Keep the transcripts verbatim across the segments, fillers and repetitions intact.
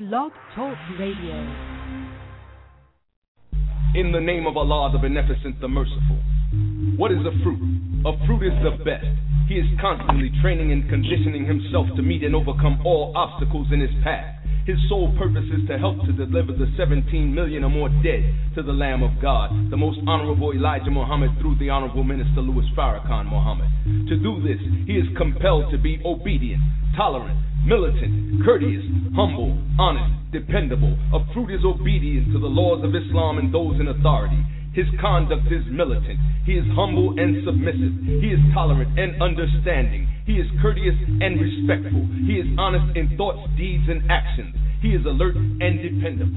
Blog Talk Radio. In the name of Allah, the Beneficent, the Merciful. What is a fruit? A fruit is the best. He is constantly training and conditioning himself to meet and overcome all obstacles in his path. His sole purpose is to help to deliver the seventeen million or more dead to the Lamb of God, the most honorable Elijah Muhammad, through the honorable Minister Louis Farrakhan Muhammad. To do this, he is compelled to be obedient, tolerant, militant, courteous, humble, honest, dependable. A fruit is obedient to the laws of Islam and those in authority. His conduct is militant. He is humble and submissive. He is tolerant and understanding. He is courteous and respectful. He is honest in thoughts, deeds, and actions. He is alert and dependable.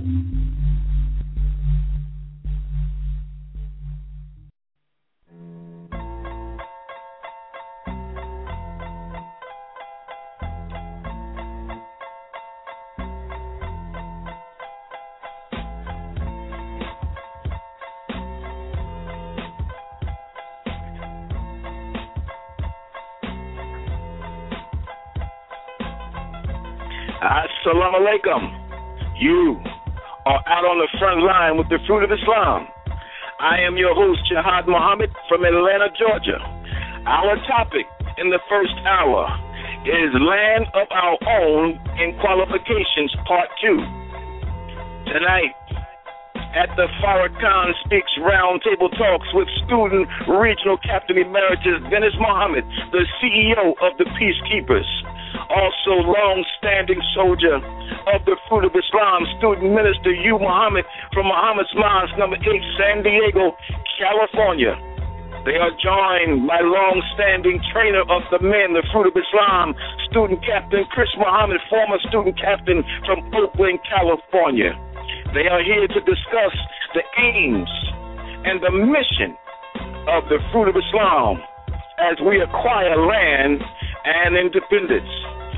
Assalamu alaikum. You are out on the front line with the fruit of Islam. I am your host, Jihad Muhammad from Atlanta, Georgia. Our topic in the first hour is Land of Our Own in Qualifications, Part two. Tonight, at the Farrakhan Speaks Roundtable Talks with Student Regional Captain Emeritus Dennis Muhammad, the C E O of the Peacekeepers. Also, long-standing soldier of the Fruit of Islam, Student Minister U. Muhammad from Muhammad's Mosque, number eight, San Diego, California. They are joined by long-standing trainer of the men, the Fruit of Islam, Student Captain Chris Muhammad, former student captain from Oakland, California. They are here to discuss the aims and the mission of the Fruit of Islam as we acquire land and independence.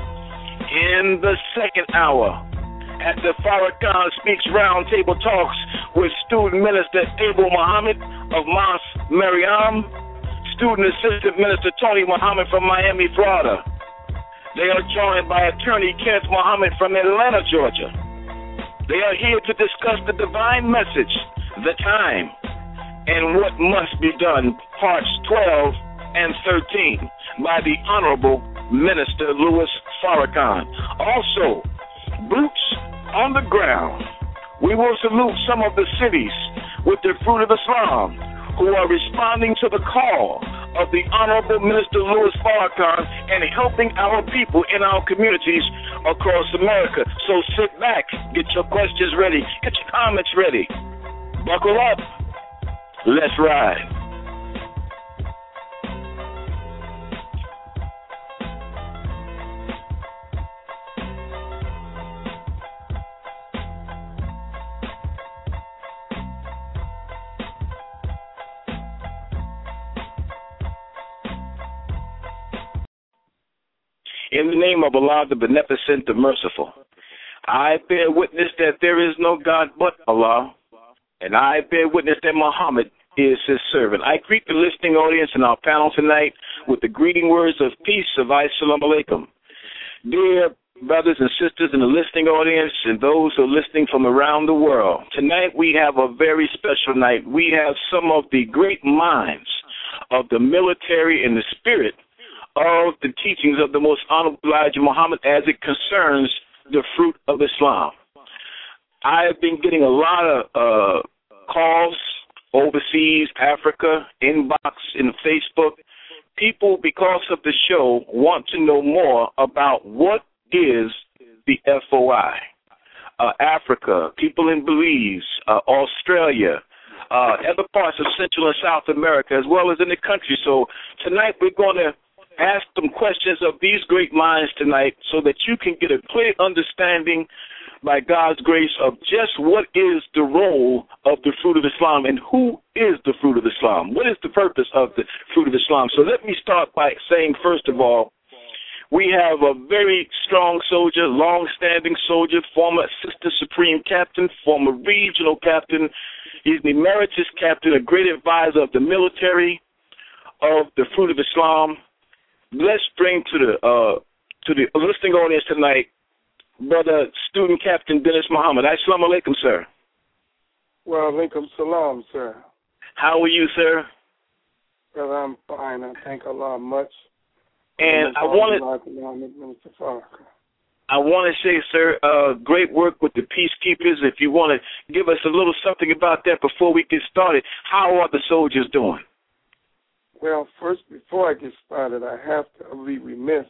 In the second hour, at the Farrakhan Speaks Roundtable Talks with Student Minister Abel Muhammad of Mosque Mariam, Student Assistant Minister Tony Muhammad from Miami, Florida. They are joined by Attorney Kenneth Muhammad from Atlanta, Georgia. They are here to discuss the divine message, the time, and what must be done, parts twelve and thirteen, by the Honorable Minister Louis Farrakhan. Also, boots on the ground. We will salute some of the cities with the Fruit of Islam who are responding to the call of the Honorable Minister Louis Farrakhan and helping our people in our communities across America. So sit back, get your questions ready, get your comments ready. Buckle up. Let's ride. In the name of Allah, the Beneficent, the Merciful, I bear witness that there is no God but Allah, and I bear witness that Muhammad is his servant. I greet the listening audience in our panel tonight with the greeting words of peace of Assalamu alaikum. Dear brothers and sisters in the listening audience and those who are listening from around the world, tonight we have a very special night. We have some of the great minds of the military and the spirit of the teachings of the most honorable Elijah Muhammad as it concerns the fruit of Islam. I have been getting a lot of uh, calls overseas, Africa, inbox, in Facebook. People, because of the show, want to know more about what is the F O I. Uh, Africa, people in Belize, uh, Australia, uh, other parts of Central and South America, as well as in the country. So tonight we're going to ask some questions of these great minds tonight so that you can get a clear understanding by God's grace of just what is the role of the Fruit of Islam and who is the Fruit of Islam. What is the purpose of the Fruit of Islam? So let me start by saying, first of all, we have a very strong soldier, long-standing soldier, former Assistant Supreme Captain, former Regional Captain. He's an emeritus captain, a great advisor of the military of the Fruit of Islam. Let's bring to the uh, to the listening audience tonight Brother Student Captain Dennis Muhammad. Assalamu alaikum, sir. Well, alaikum salam, sir. How are you, sir? Well, I'm fine. I thank Allah much. And I wanted, I want to say, sir, uh, great work with the peacekeepers. If you want to give us a little something about that before we get started, how are the soldiers doing? Well, first, before I get started, I have to be remiss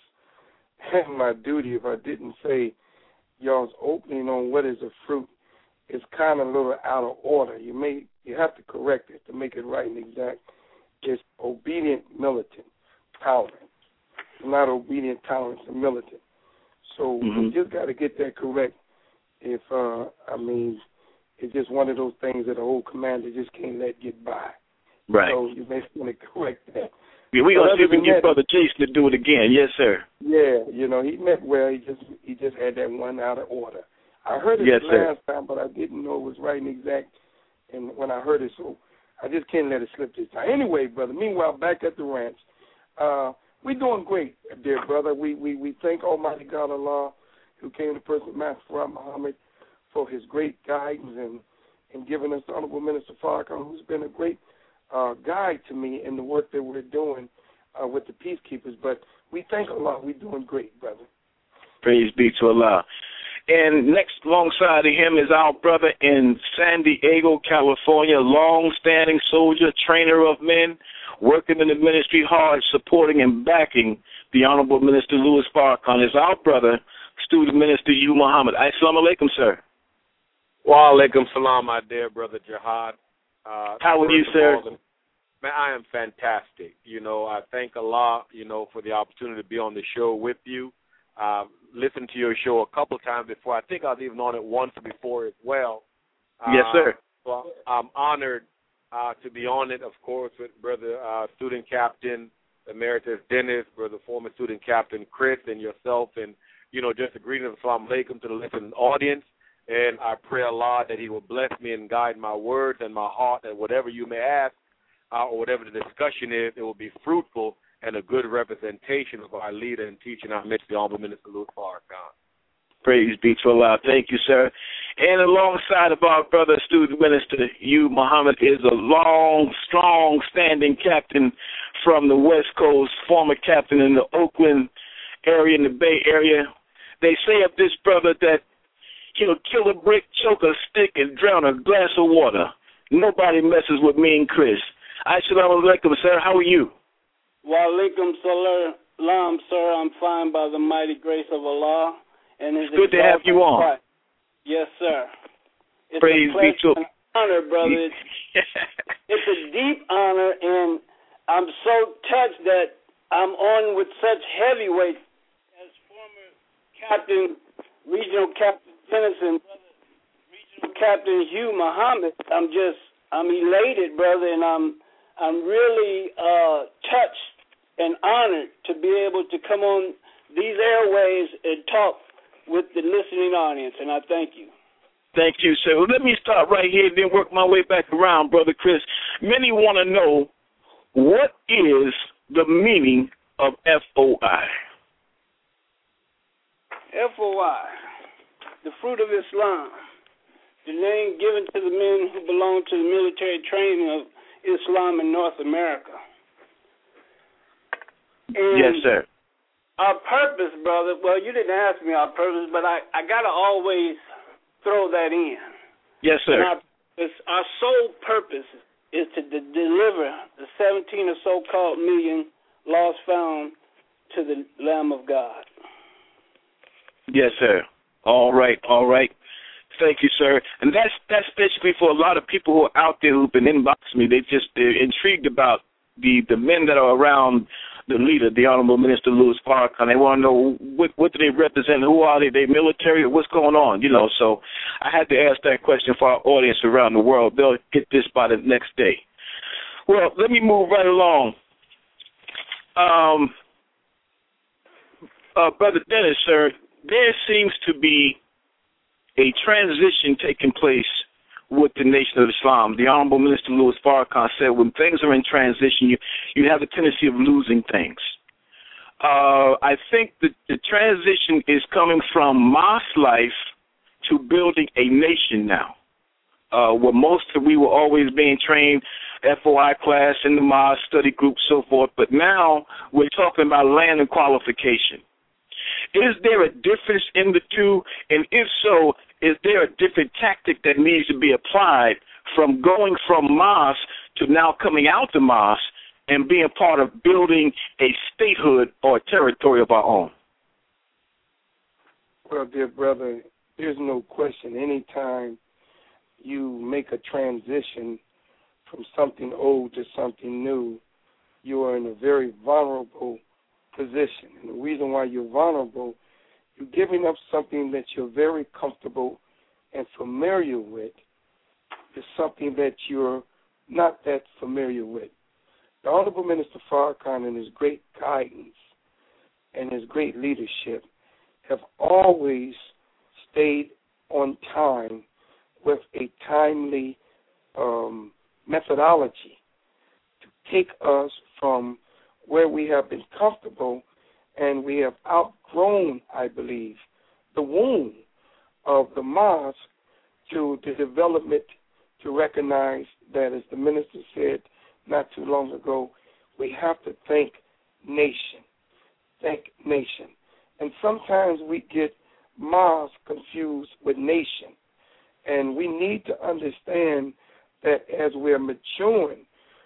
in my duty if I didn't say y'all's opening on what is a fruit is kind of a little out of order. You may you have to correct it to make it right and exact. It's obedient, militant, tolerant. Not obedient, tolerant, and militant. So mm-hmm. we just got to get that correct. If, uh, I mean, it's just one of those things that the old commander just can't let get by. Right. So you may want to correct that. Yeah, we're going to see if we can get Brother Jason to do it again. Yes, sir. Yeah, you know, he meant well. He just he just had that one out of order. I heard it yes, last sir. time, but I didn't know it was right and exact and when I heard it, so I just can't let it slip this time. Anyway, brother, meanwhile, back at the ranch, uh, we're doing great, dear brother. We, we, we thank Almighty God Allah, who came to person Master Farad Muhammad, for his great guidance and, and giving us the Honorable Minister Farrakhan, who's been a great uh, guide to me in the work that we're doing uh, with the peacekeepers. But we thank Allah. We're doing great, brother. Praise be to Allah. And next alongside of him is our brother in San Diego, California, long-standing soldier, trainer of men, working in the ministry hard, supporting and backing the Honorable Minister Louis Farrakhan. Is our brother, Student Minister U. Muhammad. Assalamu alaikum, sir. Wa alaikum salam, my dear brother Jihad. Uh, How are you, sir? All, man, I am fantastic. You know, I thank Allah, you know, for the opportunity to be on the show with you. Uh, listened to your show a couple of times before. I think I was even on it once before as well. Uh, yes, sir. So I'm honored uh, to be on it, of course, with Brother uh, Student Captain Emeritus Dennis, Brother former Student Captain Chris, and yourself, and, you know, just a greeting of Assalamu alaikum to the listening audience. And I pray Allah that he will bless me and guide my words and my heart, and whatever you may ask uh, or whatever the discussion is, it will be fruitful and a good representation of our leader and teacher, our Minister, the Honorable Minister Louis Farrakhan. Praise be to Allah. Thank you, sir. And alongside of our brother, Student Minister U. Muhammad, is a long, strong, standing captain from the West Coast, former captain in the Oakland area, in the Bay Area. They say of this brother that he'll kill a brick, choke a stick, and drown a glass of water. Nobody messes with me and Chris. Assalamu alaikum, sir. How are you? Wa alaikum salam, sir. I'm fine by the mighty grace of Allah. And it's good to have you on. Christ. Yes, sir. It's Praise a pleasure be to and honor, brother. It's, it's a deep honor, and I'm so touched that I'm on with such heavyweights as former Captain, Regional Captain Dennis and brother, Regional Captain Hugh Muhammad. I'm just, I'm elated, brother, and I'm, I'm really uh, touched and honored to be able to come on these airways and talk with the listening audience, and I thank you. Thank you, sir. Well, let me start right here and then work my way back around, Brother Chris. Many want to know, what is the meaning of F O I? F O I, the fruit of Islam, the name given to the men who belong to the military training of Islam in North America. And yes, sir. Our purpose, brother, well, you didn't ask me our purpose, but I, I got to always throw that in. Yes, sir. Our, our sole purpose is to de- deliver the seventeen or so-called million lost found to the Lamb of God. Yes, sir. All right, all right. Thank you, sir. And that's that's basically for a lot of people who are out there who've been inboxing me. They just, they're intrigued about the, the men that are around the leader, the Honorable Minister Louis Farrakhan. They want to know what, what do they represent, who are they, they military, what's going on, you know. So I had to ask that question for our audience around the world. They'll get this by the next day. Well, let me move right along. Um, uh, Brother Dennis, sir, there seems to be a transition taking place with the Nation of Islam. The Honorable Minister Louis Farrakhan said when things are in transition, you, you have a tendency of losing things. Uh, I think the, the transition is coming from mosque life to building a nation now. Uh, where most of we were always being trained, F O I class in the mosque, study group, so forth. But now we're talking about land and qualification. Is there a difference in the two? And if so, is there a different tactic that needs to be applied from going from mosque to now coming out the mosque and being part of building a statehood or a territory of our own? Well, dear brother, there's no question. Anytime you make a transition from something old to something new, you are in a very vulnerable position. And the reason why you're vulnerable, you're giving up something that you're very comfortable and familiar with to something that you're not that familiar with. The Honorable Minister Farrakhan and his great guidance and his great leadership have always stayed on time with a timely um, methodology to take us from where we have been comfortable and we have outgrown, I believe, the womb of the mosque to the development to recognize that, as the minister said not too long ago, we have to think nation, think nation. And sometimes we get mosque confused with nation. And we need to understand that as we're maturing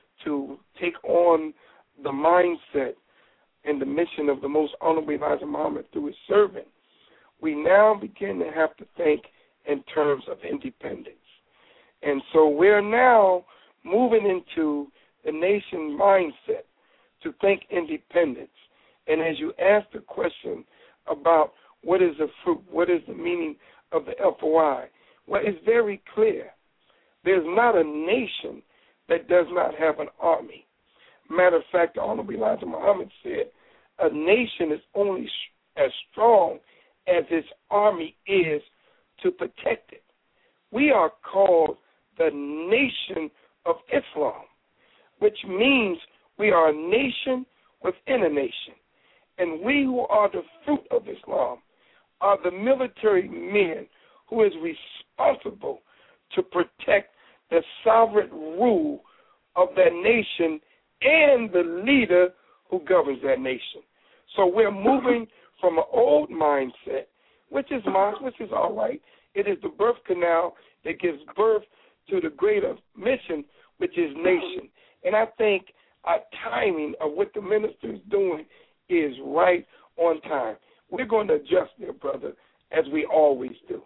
to take on the mindset and the mission of the Most Honorable Elijah Muhammad through his servant, we now begin to have to think in terms of independence. And so we're now moving into the nation mindset to think independence. And as you ask the question about what is a fruit, what is the meaning of the F O I, well, it's very clear. There's not a nation that does not have an army. Matter of fact, the Honorable Elijah Muhammad said, a nation is only as strong as its army is to protect it. We are called the nation of Islam, which means we are a nation within a nation. And we who are the fruit of Islam are the military men who is responsible to protect the sovereign rule of that nation and the leader who governs that nation. So we're moving from an old mindset, which is mosque, which is all right. It is the birth canal that gives birth to the greater mission, which is nation. And I think our timing of what the minister is doing is right on time. We're going to adjust, dear brother, as we always do.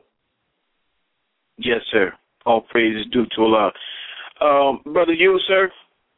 Yes, sir. All praise is due to Allah. Um, Brother you, sir,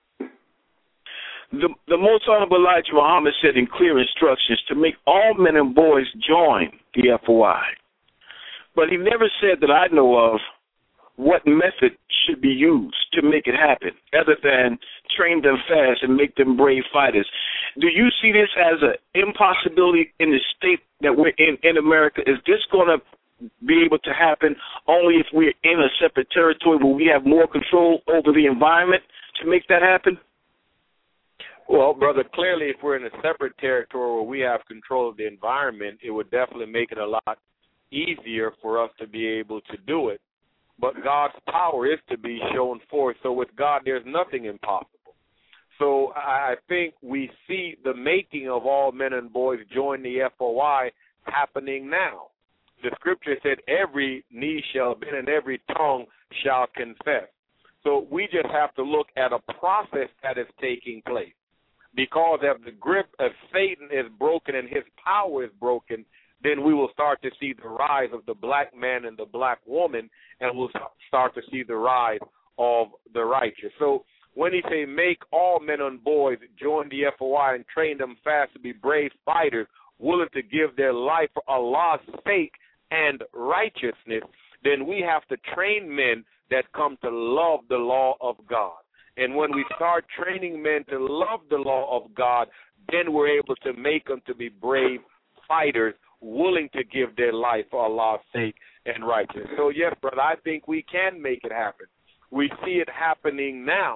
the, the Most Honorable Elijah Muhammad said in clear instructions to make all men and boys join the F O I. But he never said that I know of what method should be used to make it happen, other than train them fast and make them brave fighters. Do you see this as an impossibility in the state that we're in, in America? Is this going to be able to happen only if we're in a separate territory where we have more control over the environment to make that happen? Well, brother, clearly if we're in a separate territory where we have control of the environment, it would definitely make it a lot easier for us to be able to do it. But God's power is to be shown forth. So with God, there's nothing impossible. So I think we see the making of all men and boys join the F O I happening now. The scripture said every knee shall bend and every tongue shall confess. So we just have to look at a process that is taking place. Because if the grip of Satan is broken and his power is broken, then we will start to see the rise of the black man and the black woman, and we'll start to see the rise of the righteous. So when he say make all men and boys join the F O I and train them fast to be brave fighters, willing to give their life for Allah's sake and righteousness, then we have to train men that come to love the law of God. And when we start training men to love the law of God, then we're able to make them to be brave fighters, willing to give their life for Allah's sake and righteousness. So, yes, brother, I think we can make it happen. We see it happening now,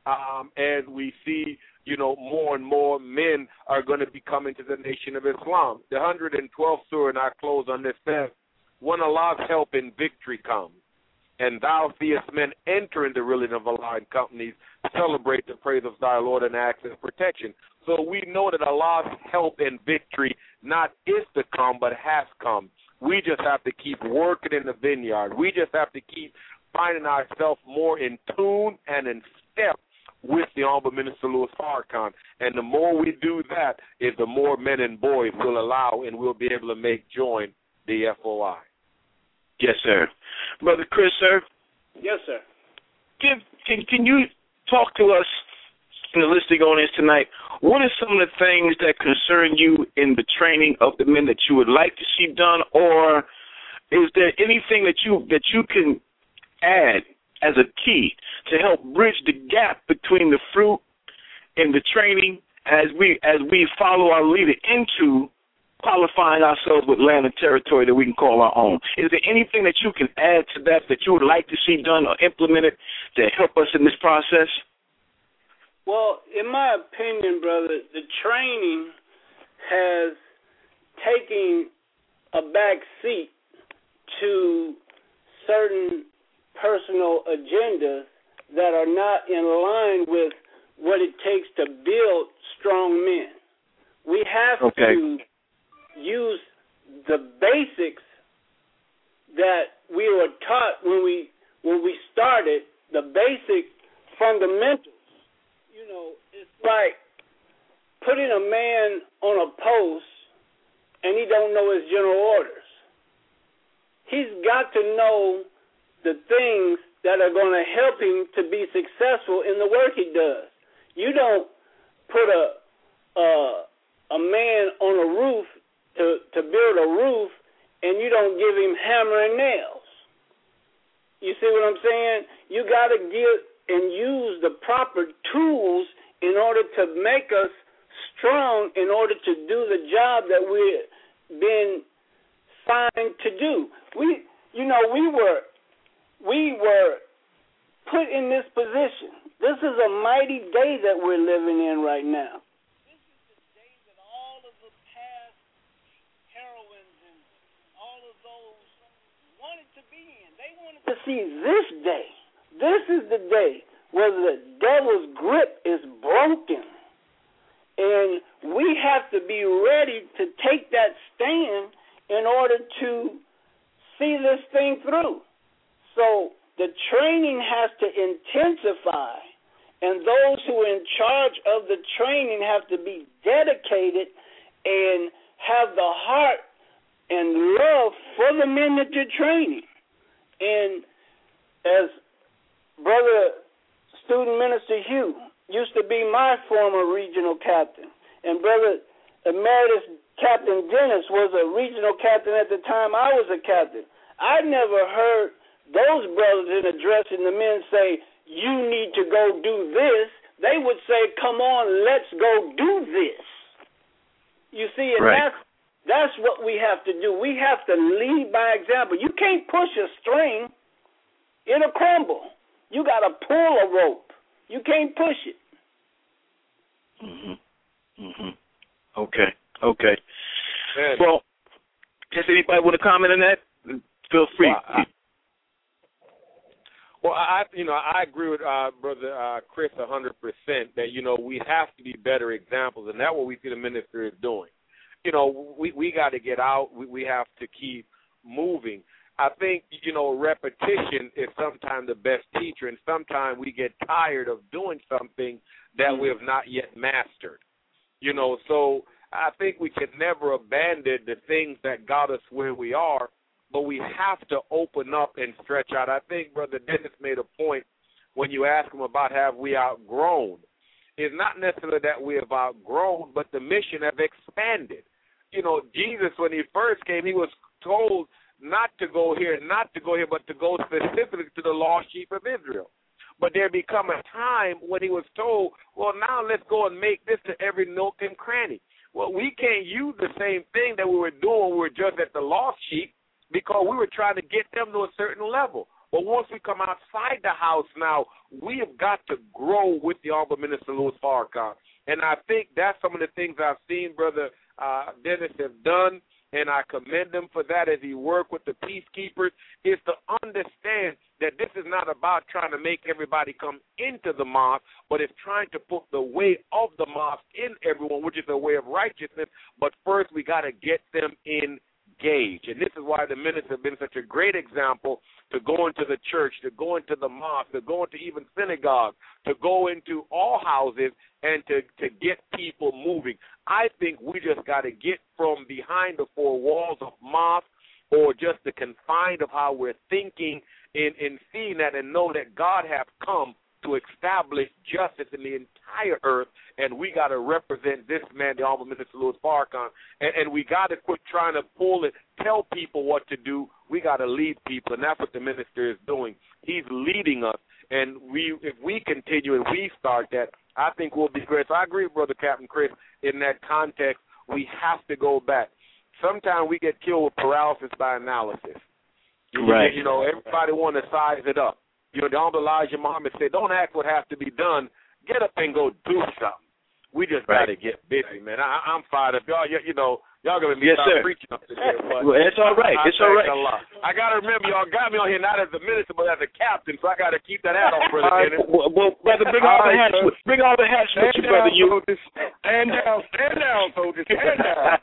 um, and we see, you know, more and more men are going to be coming to the Nation of Islam. The one hundred twelfth surah, and I close on this, says, when Allah's help and victory comes, and thou seest men enter in the ruling of Allah and companies, celebrate the praise of thy Lord and ask his protection. So we know that Allah's help and victory not is to come, but has come. We just have to keep working in the vineyard. We just have to keep finding ourselves more in tune and in step with the Honorable Minister Louis Farrakhan. And the more we do that, is the more men and boys will allow and we'll be able to make join the F O I. Yes, sir. Brother Chris, sir. Yes, sir. Give, can, can you talk to us in the listening audience tonight? What are some of the things that concern you in the training of the men that you would like to see done, or is there anything that you that you can add as a key to help bridge the gap between the fruit and the training as we as we follow our leader into qualifying ourselves with land and territory that we can call our own? Is there anything that you can add to that that you would like to see done or implemented to help us in this process? Well, in my opinion, brother, the training has taken a back seat to certain personal agendas that are not in line with what it takes to build strong men. We have okay. to use the basics that we were taught when we when we started, the basic fundamentals. You know, it's like putting a man on a post and he don't know his general orders. He's got to know the things that are going to help him to be successful in the work he does. You don't put a a, a man on a roof to, to build a roof and you don't give him hammer and nails. You see what I'm saying? You got to give and use the proper tools in order to make us strong in order to do the job that we've been signed to do. We, you know, we were, we were put in this position. This is a mighty day that we're living in right now. This is the day that all of the past heroines and all of those wanted to be in. They wanted to see this day. This is the day where the devil's grip is broken. And we have to be ready to take that stand in order to see this thing through. So the training has to intensify, and those who are in charge of the training have to be dedicated and have the heart and love for the men that you're training. And as Brother Student Minister Hugh used to be my former regional captain, and Brother Emeritus Captain Dennis was a regional captain at the time I was a captain. I never heard those brothers in addressing the men say, you need to go do this. They would say, come on, let's go do this. You see, and right. that's, that's what we have to do. We have to lead by example. You can't push a string. It'll crumble. You got to pull a rope. You can't push it. Mm-hmm. Mm-hmm. Okay. Okay. Man. Well, does anybody want to comment on that? Feel free. Well, I, well, I you know I agree with uh, Brother uh, Chris a hundred percent that you know we have to be better examples, and that's what we see the minister is doing. You know, we we got to get out. We, we have to keep moving. I think, you know, repetition is sometimes the best teacher, and sometimes we get tired of doing something that we have not yet mastered. You know, so I think we can never abandon the things that got us where we are, but we have to open up and stretch out. I think Brother Dennis made a point when you ask him about have we outgrown. It's not necessarily that we have outgrown, but the mission have expanded. You know, Jesus, when he first came, he was told not to go here, not to go here, but to go specifically to the lost sheep of Israel. But there become a time when he was told, well, now let's go and make this to every nook and cranny. Well, we can't use the same thing that we were doing when we were just at the lost sheep because we were trying to get them to a certain level. But once we come outside the house now, we have got to grow with the Honorable Minister Louis Farrakhan. And I think that's some of the things I've seen Brother uh, Dennis have done, and I commend him for that as he worked with the peacekeepers, is to understand that this is not about trying to make everybody come into the mosque, but it's trying to put the way of the mosque in everyone, which is a way of righteousness. But first we got to get them engaged. And this is why the ministers have been such a great example to go into the church, to go into the mosque, to go into even synagogues, to go into all houses and to, to get people moving. I think we just got to get from behind the four walls of mosque or just the confines of how we're thinking in, in seeing that and know that God has come to establish justice in the entire earth, and we got to represent this man, the Honorable Minister Louis Farrakhan, and, and we got to quit trying to pull it, tell people what to do. We got to lead people, and that's what the minister is doing. He's leading us, and we, if we continue and we start that, I think we'll be great. So I agree with Brother Captain Chris in that context. We have to go back. Sometimes we get killed with paralysis by analysis. Right. You know, everybody want to size it up. You know, the Honorable Elijah Muhammad said, don't ask what has to be done. Get up and go do something. We just right. got to get busy, man. I, I'm fired up. Y'all, you, you know, y'all going to be yes, sir. preaching up to there. But well, it's all right. I, it's all right. I got to remember, y'all got me on here not as a minister, but as a captain, so I got to keep that hat on, Brother Dennis. Well, well, brother, bring all, all the hats with, bring all the hats with you, brother. You stand down, stand down, soldiers, stand down.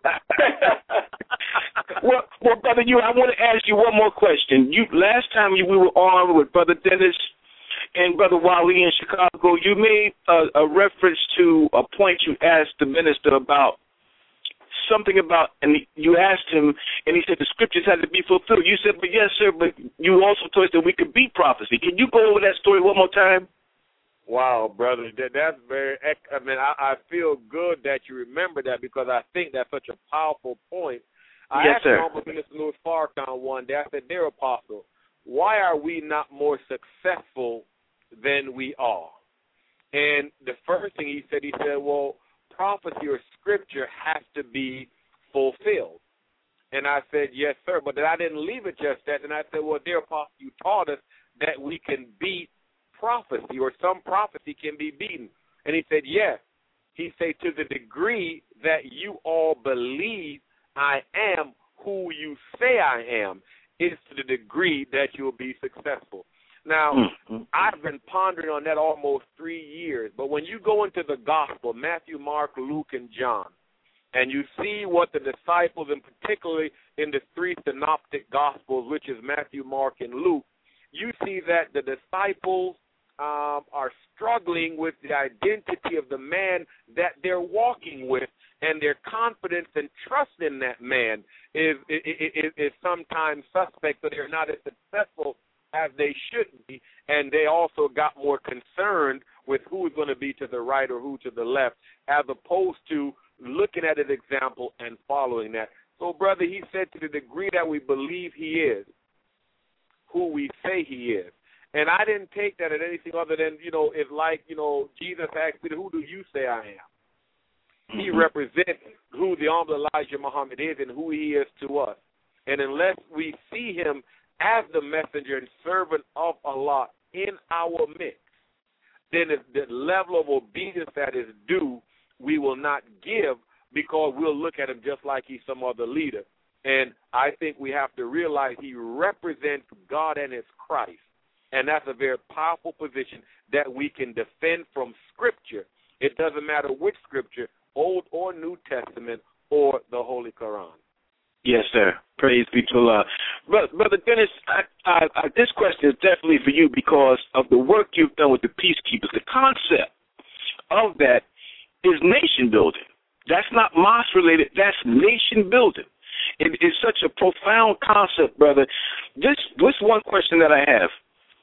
well, well, brother, you. I want to ask you one more question. You last time you, we were on with Brother Dennis and Brother Wally in Chicago, you made a, a reference to a point you asked the minister about something about, and you asked him, and he said the scriptures had to be fulfilled. You said, but yes, sir, but you also told us that we could beat prophecy. Can you go over that story one more time? Wow, brother, that, that's very, I mean, I, I feel good that you remember that because I think that's such a powerful point. I yes, asked sir. Honorable Minister Louis Farrakhan one day, I said, dear Apostle, why are we not more successful than we are? And the first thing he said, he said, well, prophecy or scripture has to be fulfilled. And I said, yes, sir, but I didn't leave it just that. And I said, well, dear Apostle, you taught us that we can beat prophecy or some prophecy can be beaten. And he said, yes. He said, to the degree that you all believe I am who you say I am is to the degree that you'll be successful. Now, mm-hmm. I've been pondering on that almost three years, but when you go into the gospel, Matthew, Mark, Luke, and John, and you see what the disciples, and particularly in the three synoptic gospels, which is Matthew, Mark, and Luke, you see that the disciples um, are struggling with the identity of the man that they're walking with, and their confidence and trust in that man is, is, is sometimes suspect, so they're not as successful as they should be, and they also got more concerned with who is going to be to the right or who to the left, as opposed to looking at an example and following that. So, brother, he said to the degree that we believe he is who we say he is. And I didn't take that as anything other than, you know, it's like, you know, Jesus asked Peter, who do you say I am? He represents who the Honorable Elijah Muhammad is and who he is to us. And unless we see him as the messenger and servant of Allah in our midst, then the level of obedience that is due, we will not give because we'll look at him just like he's some other leader. And I think we have to realize he represents God and his Christ. And that's a very powerful position that we can defend from Scripture. It doesn't matter which Scripture, Old or New Testament, or the Holy Quran. Yes, sir. Praise be to Allah. Brother Dennis, I, I, I, this question is definitely for you because of the work you've done with the peacekeepers. The concept of that is nation building. That's not mosque related. That's nation building. It is such a profound concept, brother. This, this one question that I have.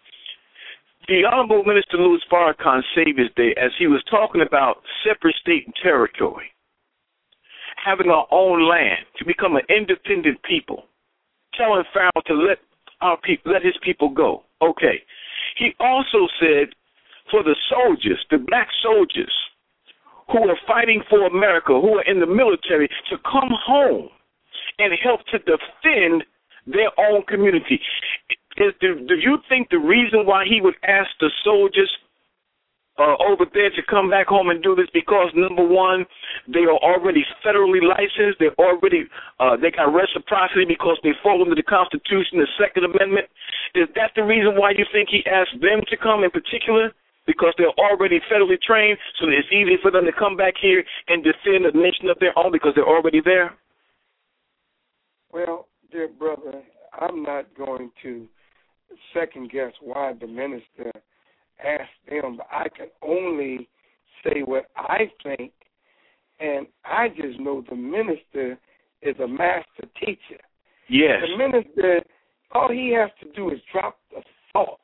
The Honorable Minister Louis Farrakhan Savior's Day, as he was talking about separate state and territory, having our own land, to become an independent people, telling Pharaoh to let our people, let his people go. Okay. He also said for the soldiers, the black soldiers who are fighting for America, who are in the military, to come home and help to defend their own community. is do, do you think the reason why he would ask the soldiers uh, over there to come back home and do this because, number one, they are already federally licensed, they're already, uh, they got reciprocity because they fall under the Constitution, the Second Amendment? Is that the reason why you think he asked them to come in particular? Because they're already federally trained, so it's easy for them to come back here and defend a nation of their own because they're already there? Well, dear brother, I'm not going to second guess why the minister asked them, but I can only say what I think, and I just know the minister is a master teacher. Yes. The minister, all he has to do is drop the thought.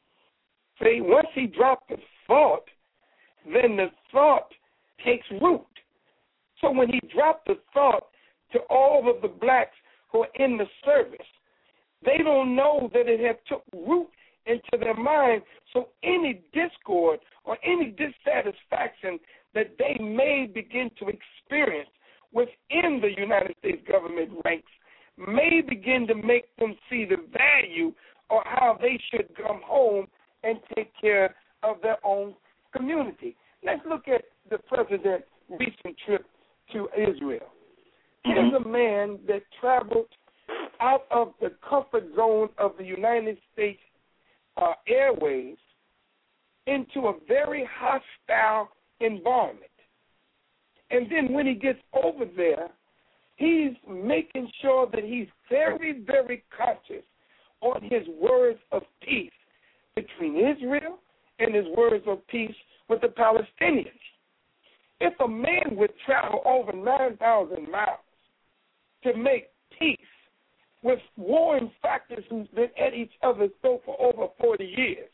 See, once he dropped the thought, then the thought takes root. So when he dropped the thought to all of the blacks who are in the service, they don't know that it had took root into their mind. So any discord or any dissatisfaction that they may begin to experience within the United States government ranks may begin to make them see the value or how they should come home and take care of their own community. Let's look at the president's recent trip to Israel. Mm-hmm. Here's a man that traveled out of the comfort zone of the United States uh, airways into a very hostile environment. And then when he gets over there, he's making sure that he's very, very conscious on his words of peace between Israel and his words of peace with the Palestinians. If a man would travel over nine thousand miles to make peace with warring factors who've been at each other's throat for over forty years,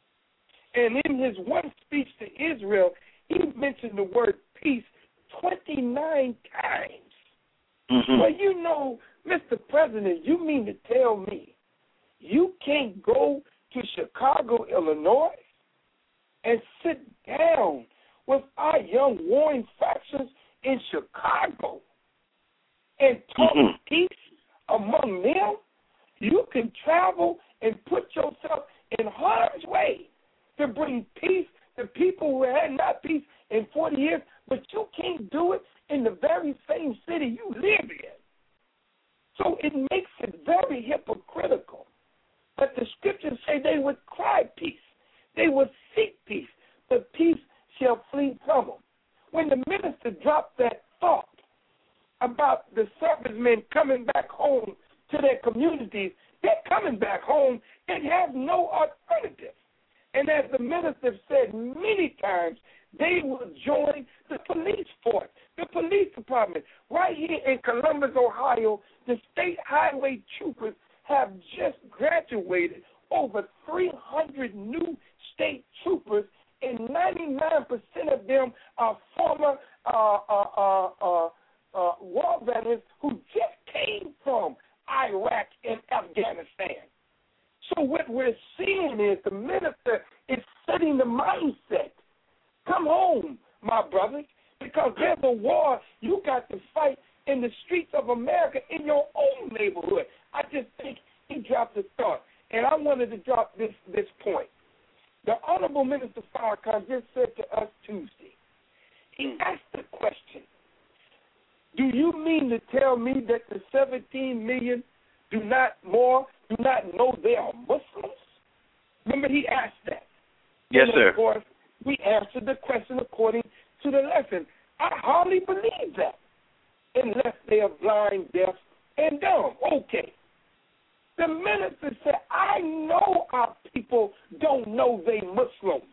and in his one speech to Israel, he mentioned the word peace twenty-nine times. Mm-hmm. Well, you know, Mister President, you mean to tell me you can't go to Chicago, Illinois, and sit down with our young warring factions in Chicago and talk mm-hmm. peace among them? You can travel and put yourself in harm's way to bring peace to people who had not peace in forty years, but you can't do it in the very same city you live in. So it makes it very hypocritical. But the scriptures say they would cry peace. They would seek peace, but peace shall flee from them. When the minister dropped that thought about the servicemen coming back home to their communities, they're coming back home and have no alternative. And as the minister said many times, they will join the police force, the police department. Right here in Columbus, Ohio, the state highway troopers have just graduated over three hundred new state troopers, and ninety-nine percent of them are former uh, uh, uh, uh, uh, war veterans who just came from Iraq and Afghanistan. So what we're seeing is the minister is setting the mindset. Come home, my brothers, because there's a war you got to fight in the streets of America in your own neighborhood. I just think he dropped a thought. And I wanted to drop this, this point. The Honorable Minister Farrakhan just said to us Tuesday, he asked the question, do you mean to tell me that the seventeen million do not more, do not know they are Muslims? Remember he asked that. Yes, and sir. Of course, we answered the question according to the lesson. I hardly believe that, unless they are blind, deaf, and dumb. Okay. The minister said, I know our people don't know they Muslims.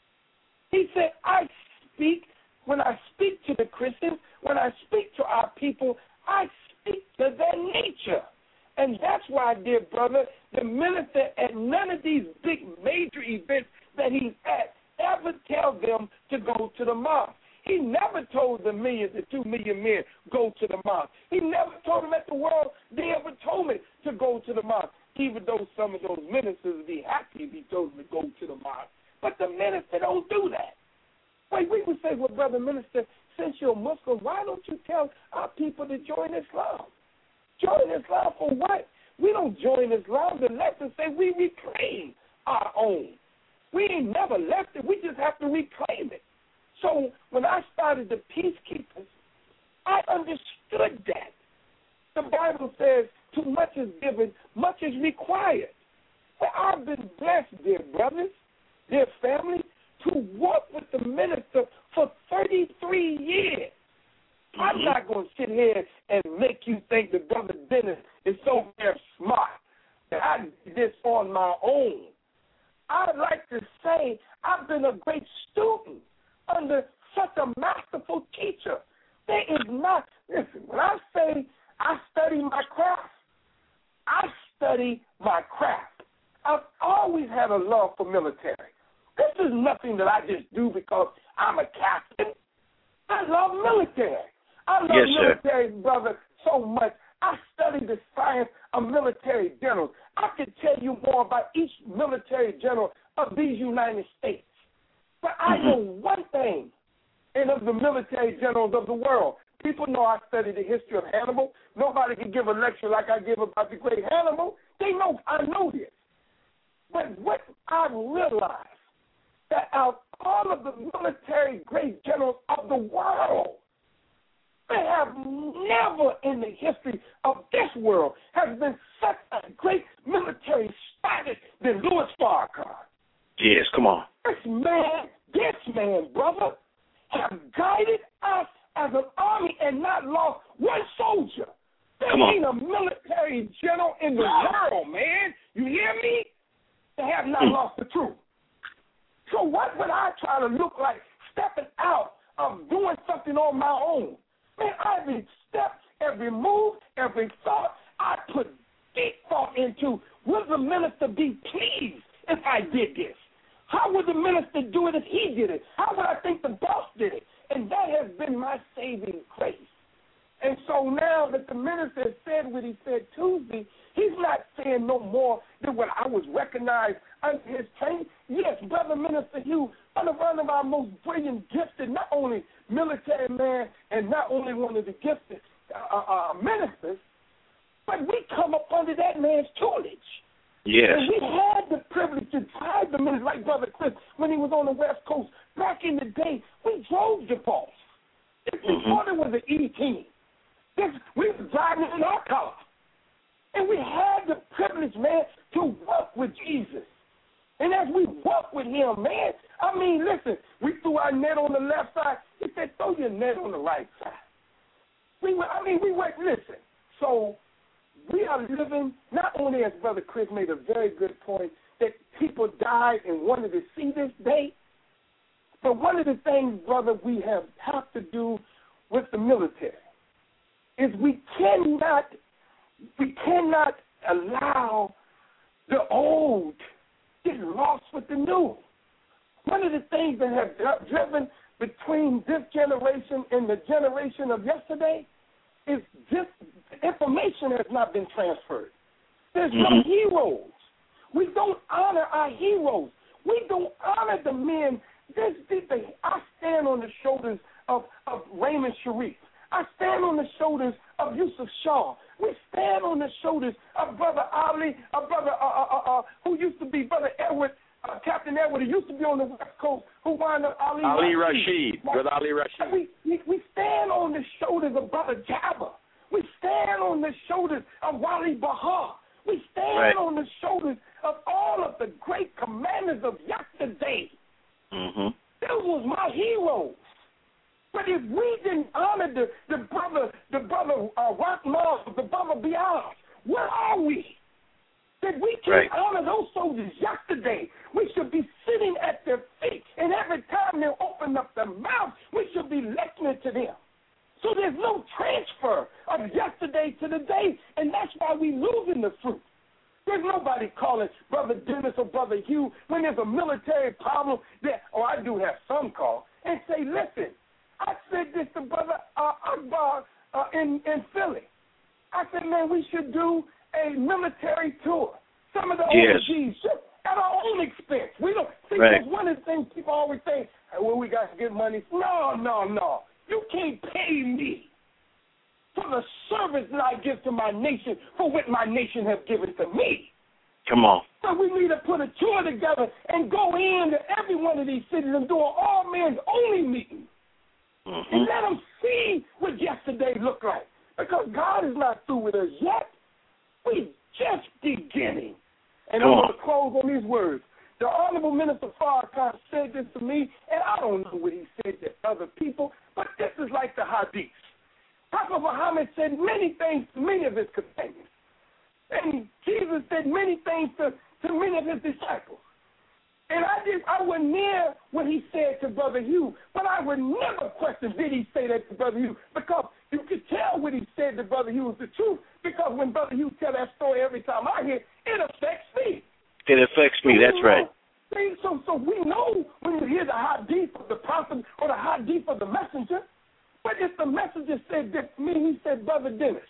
He said, I speak, when I speak to the Christians, when I speak to our people, I speak to their nature. And that's why, dear brother, the minister at none of these big major events that he's at ever tell them to go to the mosque. He never told the millions, the two million men, go to the mosque. He never told them at the world, they ever told me to go to the mosque, even though some of those ministers would be happy if he told them to go to the mosque. But the minister don't do that. Wait, we would say, well, brother minister, since you're Muslim, why don't you tell our people to join Islam? Join Islam for what? We don't join Islam. The lessons say we reclaim our own. We ain't never left it. We just have to reclaim it. So when I started the Peacekeepers, I understood that. The Bible says, too much is given, much is required. But I've been blessed, dear brothers, dear family, to work with the minister for thirty-three years. Mm-hmm. I'm not going to sit here and make you think that Brother Dennis is so very smart that I did this on my own. I'd like to say I've been a great student under such a masterful teacher. There is not, listen, when I say I study my craft, I study my craft. I've always had a love for military. This is nothing that I just do because I'm a captain. I love military. I love yes, military, brother, so much. I study the science of military generals. I could tell you more about each military general of these United States. But I mm-hmm. know one thing, and of the military generals of the world. People know I studied the history of Hannibal. Nobody can give a lecture like I give about the great Hannibal. They know I know this. But what I realized, that out of all of the military great generals of the world, there have never in the history of this world has been such a great military strategist than Louis Farrakhan. Yes, come on. This man, this man, brother, have guided us as an army and not lost one soldier. There Come on. ain't a military general in the world, man. You hear me? They have not mm. lost the truth. So what would I try to look like stepping out of doing something on my own? Man, every step, every move, every thought, I put deep thought into, will the minister be pleased if I did this? How would the minister do it if he did it? How would I think the boss did it? And that has been my saving grace. And so now that the minister has said what he said Tuesday, he's not saying no more than what I was recognized under his training. Yes, Brother Minister Hugh, one of, one of our most brilliant, gifted, not only military man and not only one of the gifted uh, uh, ministers, but we come up under that man's tutelage. Yes. And we had the privilege to drive the minister, like Brother Chris, when he was on the West Coast. Back in the day, we drove the boss. This mm-hmm. before there was an E-team. This, we were driving in our car. And we had the privilege, man, to work with Jesus. And as we work with him, man, I mean, listen, we threw our net on the left side. He said, throw your net on the right side. We were, I mean, we went, listen. So we are living, not only as Brother Chris made a very good point, that people died and wanted to see this day, but one of the things, brother, we have, have to do with the military is we cannot, we cannot allow the old get lost with the new. One of the things that have driven between this generation and the generation of yesterday is this information has not been transferred. There's mm-hmm. no heroes. We don't honor our heroes. We don't honor the men. This, this, I stand on the shoulders of, of Raymond Sharif. I stand on the shoulders of Yusuf Shaw. We stand on the shoulders of Brother Ali, of Brother uh, uh, uh, who used to be Brother Edward, uh, Captain Edward, who used to be on the West Coast, who wound up Ali, Ali Rashid. Rashid. Brother Ali Rashid. We, we, we stand on the shoulders of Brother Jabba. We stand on the shoulders of Wali Bahar. We stand right. on the shoulders of all of the great commanders of yesterday. Mm-hmm. Those was my heroes. But if we didn't honor the, the brother, the brother uh, Rock Mars, the brother Biaz, where are we? That we can't right. honor those soldiers yesterday. We should be sitting at their feet, and every time they open up their mouth, we should be listening to them. So there's no transfer of yesterday to the day, and that's why we losing the fruit. There's nobody calling Brother Dennis or Brother Hugh when there's a military problem, that, or I do have some call, and say, listen, I said this to Brother uh, Akbar uh, in, in Philly. I said, man, we should do a military tour. Some of the yes. O Gs, at our own expense. We don't see right. that's one of the things people always say, well, we got to get money. No, no, no. You can't pay me for the service that I give to my nation for what my nation has given to me. Come on. So we need to put a tour together and go in to every one of these cities and do an all-men's only meeting. Mm-hmm. And let them see what yesterday looked like. Because God is not through with us yet. We're just beginning. And Come I'm going to close on these words. The Honorable Minister Farrakhan said this to me, and I don't know what he said to other people, but this is like the Hadith. Prophet Muhammad said many things to many of his companions. And Jesus said many things to, to many of his disciples. And I just I wasn't near what he said to Brother Hugh, but I would never question did he say that to Brother Hugh, because you could tell what he said to Brother Hugh was the truth, because when Brother Hugh tell that story every time I hear, it affects me. It affects me, so that's right. See, so, so we know when you hear the hadith of the prophet or the hadith of the messenger, but if the messenger said that to me, he said, Brother Dennis,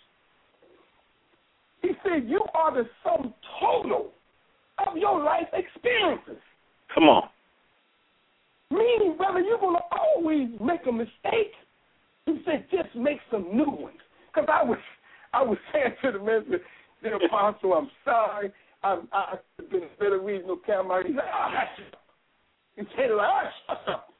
he said, you are the sum total of your life experiences. Come on. Meaning, brother, you're going to always make a mistake. He said, just make some new ones. Because I was, I was saying to the messenger, the apostle, I'm sorry. I'm, I could have been a better regional camera. He said, oh, shut up. He said, oh, shut up.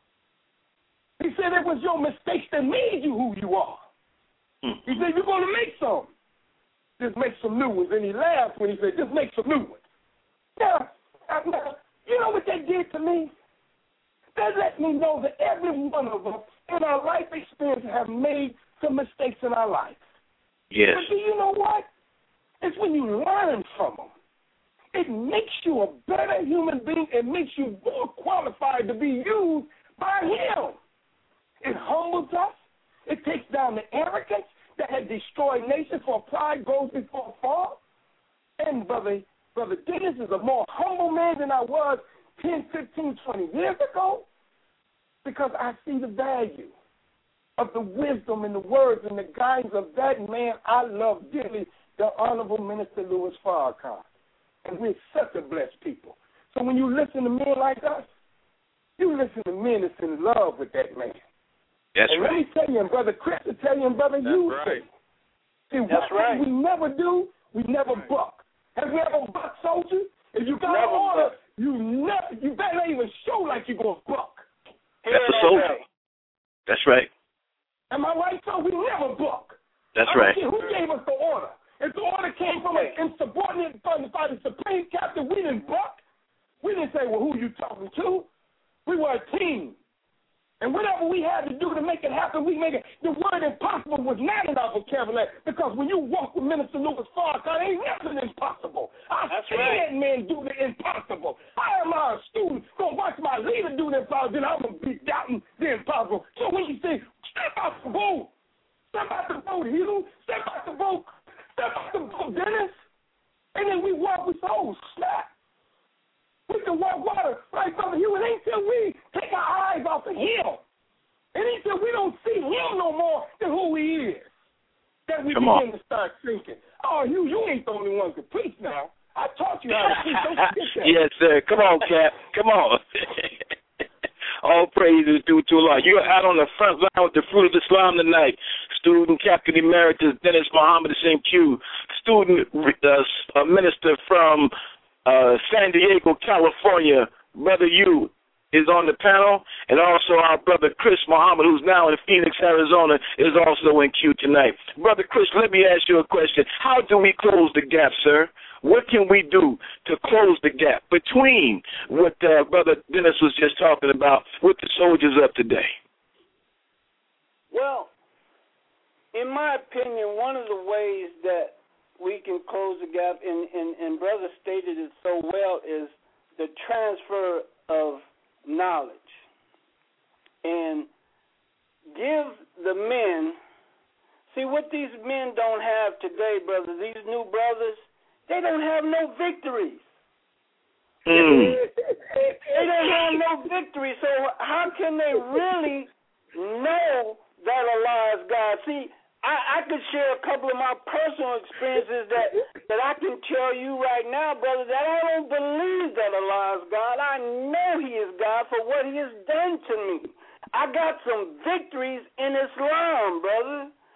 He said, it was your mistakes that made you who you are. Mm-hmm. He said, you're going to make some. Just make some new ones. And he laughed when he said, just make some new ones. Now, now you know what that did to me? That let me know that every one of us in our life experience have made some mistakes in our life. Yes. But do you know what? It's when you learn from them. It makes you a better human being. It makes you more qualified to be used by him. It humbles us. It takes down the arrogance that had destroyed nations, for pride goes before a fall. And Brother, Brother Dennis is a more humble man than I was ten, fifteen, twenty years ago, because I see the value of the wisdom and the words and the guidance of that man I love dearly, the Honorable Minister Louis Farrakhan. And we're such a blessed people. So when you listen to men like us, you listen to men that's in love with that man. That's and right. Let me tell you, and Brother Chris will tell you, and Brother Hugh will tell you. See, That's what right. we never do, we never right. buck. Have you ever bucked, soldier? If you got never an order, buck. you never, you better not even show like you're going to buck. That's a soldier. That's right. Am I right, so? We never buck. That's I right. Who gave us the order? If the order came from an insubordinate by the supreme captain, we didn't buck. We didn't say, well, who are you talking to? We were a team. And whatever we had to do to make it happen, we make it. The word impossible was not in our vocabulary, because when you walk with Minister Louis Farrakhan, ain't nothing impossible. I That's see right. that man do the impossible. How am I a student going to watch my leader do the impossible, then I'm going to be doubting the impossible? So when you say, step out the boat, step out the boat, Hugh, step out the boat, step out the boat, Dennis, and then we walk with souls, snap. We can walk water, right, Brother Hugh. It ain't till we take our eyes off of him. It ain't till we don't see him no more than who he is that we Come begin on. to start thinking, oh, Hugh, you ain't the only one to preach now. I taught you how to preach. Don't forget that. Yes, sir. Come on, Cap. Come on. All praises due to Allah. You're out on the front line with the fruit of Islam tonight. Student Captain Emeritus Dennis Muhammad Saint Q, student uh, minister from uh, San Diego, California, Brother Yu is on the panel, and also our brother Chris Muhammad, who's now in Phoenix, Arizona, is also in Q tonight. Brother Chris, let me ask you a question. How do we close the gap, sir? What can we do to close the gap between what uh, Brother Dennis was just talking about with the soldiers of today? Well, in my opinion, one of the ways that we can close the gap, and, and, and Brother stated it so well, is the transfer of knowledge. And give the men, see what these men don't have today, brother, these new brothers, they don't have no victories. Mm. They don't have no victories, so how can they really know that Allah is God? See, I, I could share a couple of my personal experiences that, that I can tell you right now, brother, that I don't believe that Allah is God. I know He is God for what He has done to me. I got some victories in Islam, brother.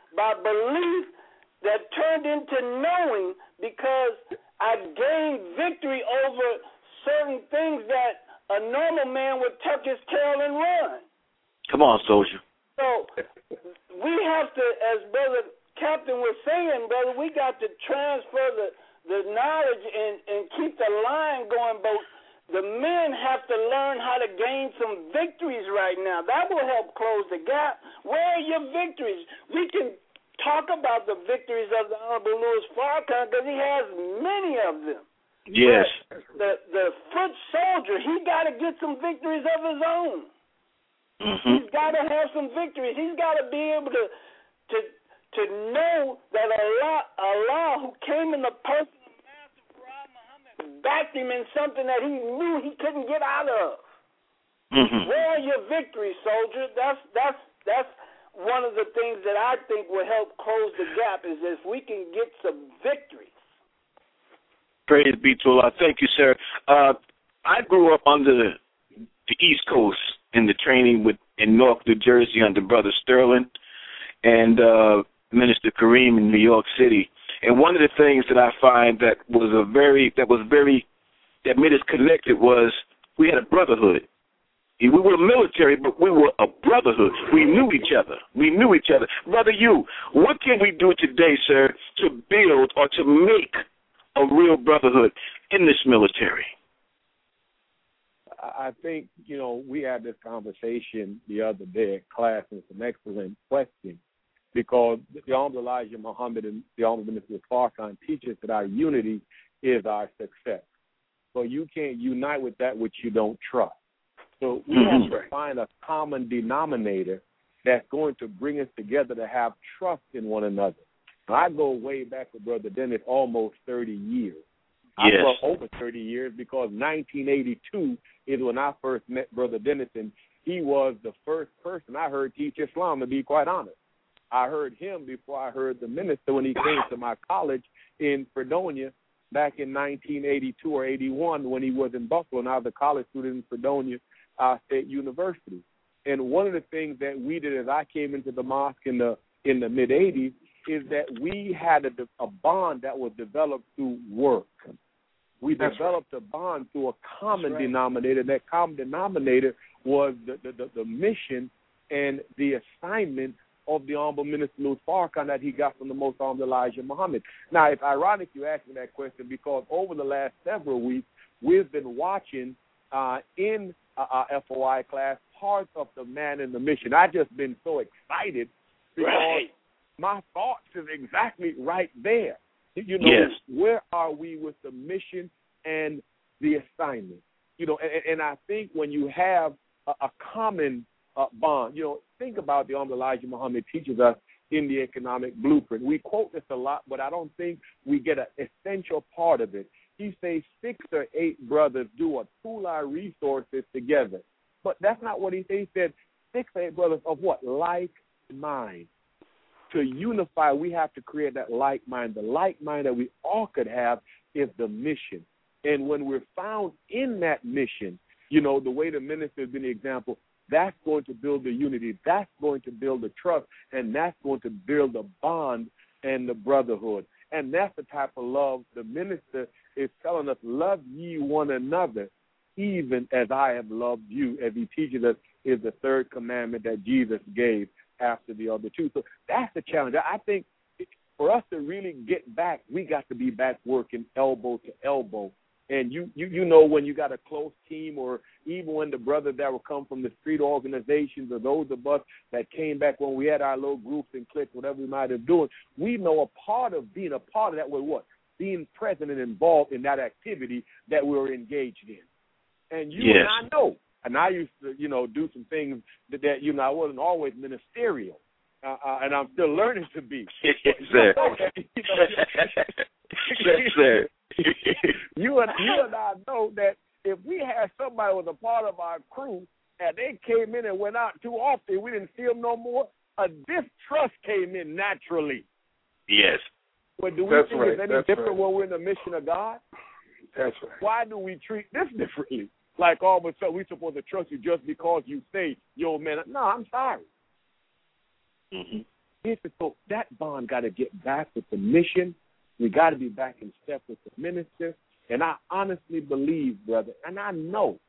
by belief that turned into knowing because I gained victory over certain things that a normal man would tuck his tail and run. Come on, soldier. So we have to, as Brother Captain was saying, brother, we got to transfer the, the knowledge and, and keep the line going, but the men have to learn how to gain some victories right now. That will help close the gap. Where are your victories? We can talk about the victories of the Honorable Louis Farrakhan because he has many of them. Yes. But the the foot soldier, he got to get some victories of his own. Mm-hmm. He's got to have some victories. He's got to be able to to to know that Allah, Allah, who came in the person of Master Farad Muhammad, backed him in something that he knew he couldn't get out of. Mm-hmm. Where are your victories, soldier? That's that's that's one of the things that I think will help close the gap is if we can get some victories. Praise be to Allah. Thank you, sir. Uh, I grew up on the, the East Coast in the training with in Newark, New Jersey, under Brother Sterling and uh, Minister Kareem in New York City. And one of the things that I find that was a very that was very that made us connected was we had a brotherhood. We were military, but we were a brotherhood. We knew each other. We knew each other. Brother, you, what can we do today, sir, to build or to make a real brotherhood in this military? I think, you know, we had this conversation the other day at class, and it's an excellent question, because the Honorable Elijah Muhammad and the Honorable Minister Farrakhan teach us that our unity is our success. So you can't unite with that which you don't trust. So we mm-hmm. have to find a common denominator that's going to bring us together to have trust in one another. Now, I go way back with Brother Dennis, almost thirty years. Yes. I go over thirty years because nineteen eighty-two is when I first met Brother Dennis, and he was the first person I heard teach Islam, to be quite honest. I heard him before I heard the minister when he came to my college in Fredonia back in nineteen eighty-two or eighty-one when he was in Buffalo, and I was a college student in Fredonia Uh, State University. And one of the things that we did as I came into the mosque in the in the mid eighties is that we had a, a bond that was developed through work. We That's developed right. a bond through a common right. denominator. That common denominator was the, the, the, the mission and the assignment of the Honorable Minister Louis Farrakhan that he got from the Most Honorable Elijah Muhammad. Now, it's ironic you asked me that question because over the last several weeks, we've been watching uh, in Uh, F O I class, parts of the man in the mission. I just been so excited because right. my thoughts is exactly right there. You know, yes. where are we with the mission and the assignment? You know, and, and I think when you have a, a common uh, bond, you know, think about the Honorable Elijah Muhammad teaches us in the economic blueprint. We quote this a lot, but I don't think we get an essential part of it. He says six or eight brothers do a pool our resources together. But that's not what he said. He said six or eight brothers of what? Like mind. To unify, we have to create that like mind. The like mind that we all could have is the mission. And when we're found in that mission, you know, the way the minister has been the example, that's going to build the unity. That's going to build the trust. And that's going to build the bond and the brotherhood. And that's the type of love the minister is telling us, love ye one another, even as I have loved you, as he teaches us is the third commandment that Jesus gave after the other two. So that's the challenge. I think for us to really get back, we got to be back working elbow to elbow. And you, you, you know, when you got a close team, or even when the brothers that will come from the street organizations, or those of us that came back when we had our little groups and cliques, whatever we might have doing, we know a part of being a part of that was what? Being present and involved in that activity that we were engaged in. And you yes. and I know, and I used to, you know, do some things that, that you know, I wasn't always ministerial, uh, uh, and I'm still learning to be. Yes, sir. Yes, sir. you, and, you and I know that if we had somebody who was a part of our crew and they came in and went out too often, we didn't see them no more, a distrust came in naturally. Yes. But do we That's think right. it's any That's different right. when we're in the mission of God? That's right. Why do we treat this differently? Like all of a sudden we're supposed to trust you just because you say, yo, man, no, I'm sorry. Mm-hmm. So that bond got to get back with the mission. We got to be back in step with the minister. And I honestly believe, brother, and I know,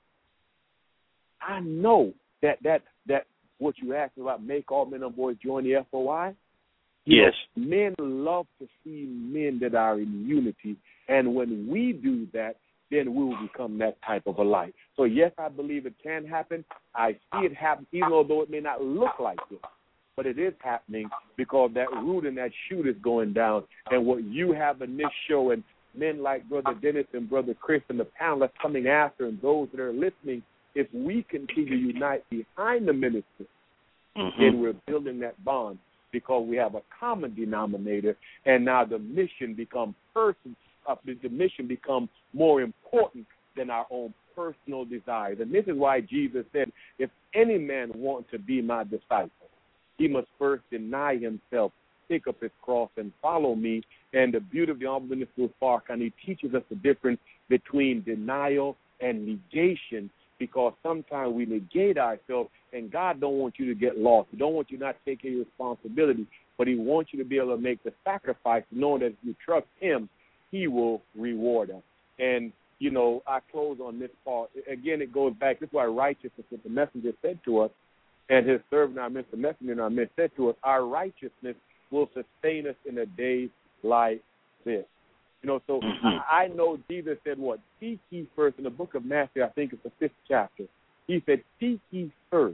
I know that that that what you asked about, make all men and boys join the F O I. Yes. Know, men love to see men that are in unity. And when we do that, then we will become that type of a light. So, yes, I believe it can happen. I see it happen, even though it may not look like it. But it is happening because that root and that shoot is going down. And what you have in this show, and men like Brother Dennis and Brother Chris and the panel that's coming after, and those that are listening, if we continue to unite behind the ministry, mm-hmm. then we're building that bond because we have a common denominator, and now the mission becomes person. Uh, the mission becomes more important than our own personal desires. And this is why Jesus said, if any man want to be my disciple, he must first deny himself, pick up his cross, and follow me. And the beauty of the Honorable Minister Farrakhan, he teaches us the difference between denial and negation, because sometimes we negate ourselves, and God don't want you to get lost. He don't want you not to take your responsibility, but he wants you to be able to make the sacrifice, knowing that if you trust him, he will reward us. And, you know, I close on this part. Again, it goes back. This is why righteousness, what the messenger said to us, and his servant, our Mister Messenger, and our Mister said to us, our righteousness will sustain us in a day like this. You know, so mm-hmm. I, I know Jesus said what? Seek ye first. In the book of Matthew, I think it's the fifth chapter. He said, seek ye first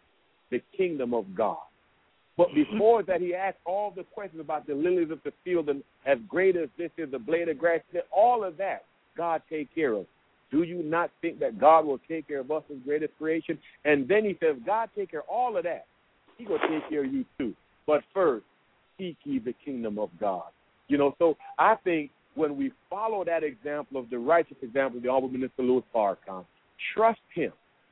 the kingdom of God. But before that, he asked all the questions about the lilies of the field, and as great as this is, the blade of grass, all of that, God take care of. Do you not think that God will take care of us as greatest creation? And then he says, God take care of all of that. He will take care of you too. But first, seek ye the kingdom of God. You know, so I think when we follow that example of the righteous example of the Honorable Minister Louis Farrakhan, trust him,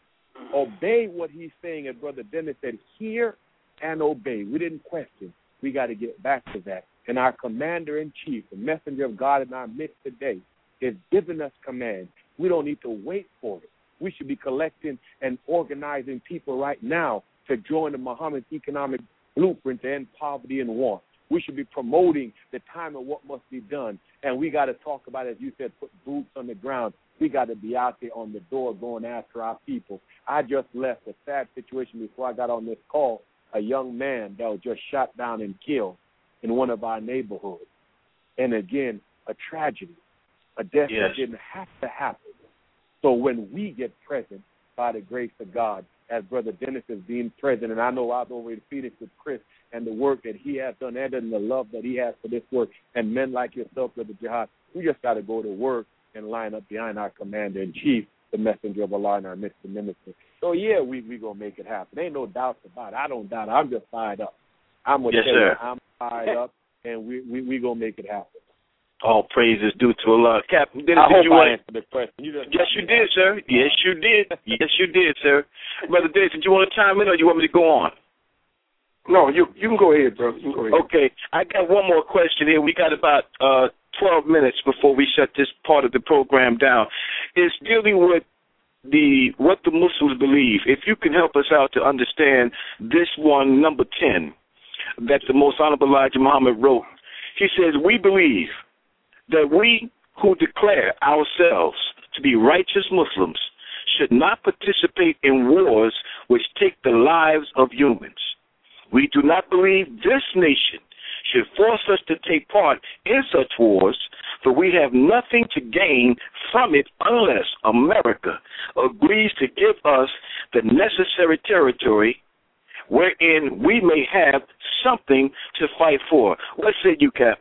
obey what he's saying, as Brother Dennis said, hear and obey. We didn't question. We got to get back to that. And our commander-in-chief, the messenger of God in our midst today, is giving us command. We don't need to wait for it. We should be collecting and organizing people right now to join the Muhammad economic blueprint to end poverty and want. We should be promoting the time of what must be done. And we got to talk about, as you said, put boots on the ground. We got to be out there on the door going after our people. I just left a sad situation before I got on this call. A young man that was just shot down and killed in one of our neighborhoods. And again, a tragedy, a death yes. that didn't have to happen. So when we get present by the grace of God, as Brother Dennis is being present, and I know I was over in Phoenix with Chris and the work that he has done and the love that he has for this work, and men like yourself, Brother Jihad, we just got to go to work and line up behind our commander-in-chief, the messenger of Allah and our Mister Minister. So, yeah, we we going to make it happen. Ain't no doubts about it. I don't doubt it. I'm just fired up. I'm going to yes, tell sir. you, I'm fired up, and we we we going to make it happen. All praise is due to Allah. Captain Dennis, I did hope you I want... answered the question. You just yes, you did, sir. Yes, you did. Yes, you did, sir. Brother Dennis, did you want to chime in, or do you want me to go on? No, you you can go ahead, bro. You can go ahead. Okay. I got one more question here. We got about uh, twelve minutes before we shut this part of the program down. It's dealing with the what the Muslims believe. If you can help us out to understand this one, number ten, that the Most Honorable Elijah Muhammad wrote. He says, we believe that we who declare ourselves to be righteous Muslims should not participate in wars which take the lives of humans. We do not believe this nation should force us to take part in such wars, for we have nothing to gain from it unless America agrees to give us the necessary territory wherein we may have something to fight for. What say you, Cap?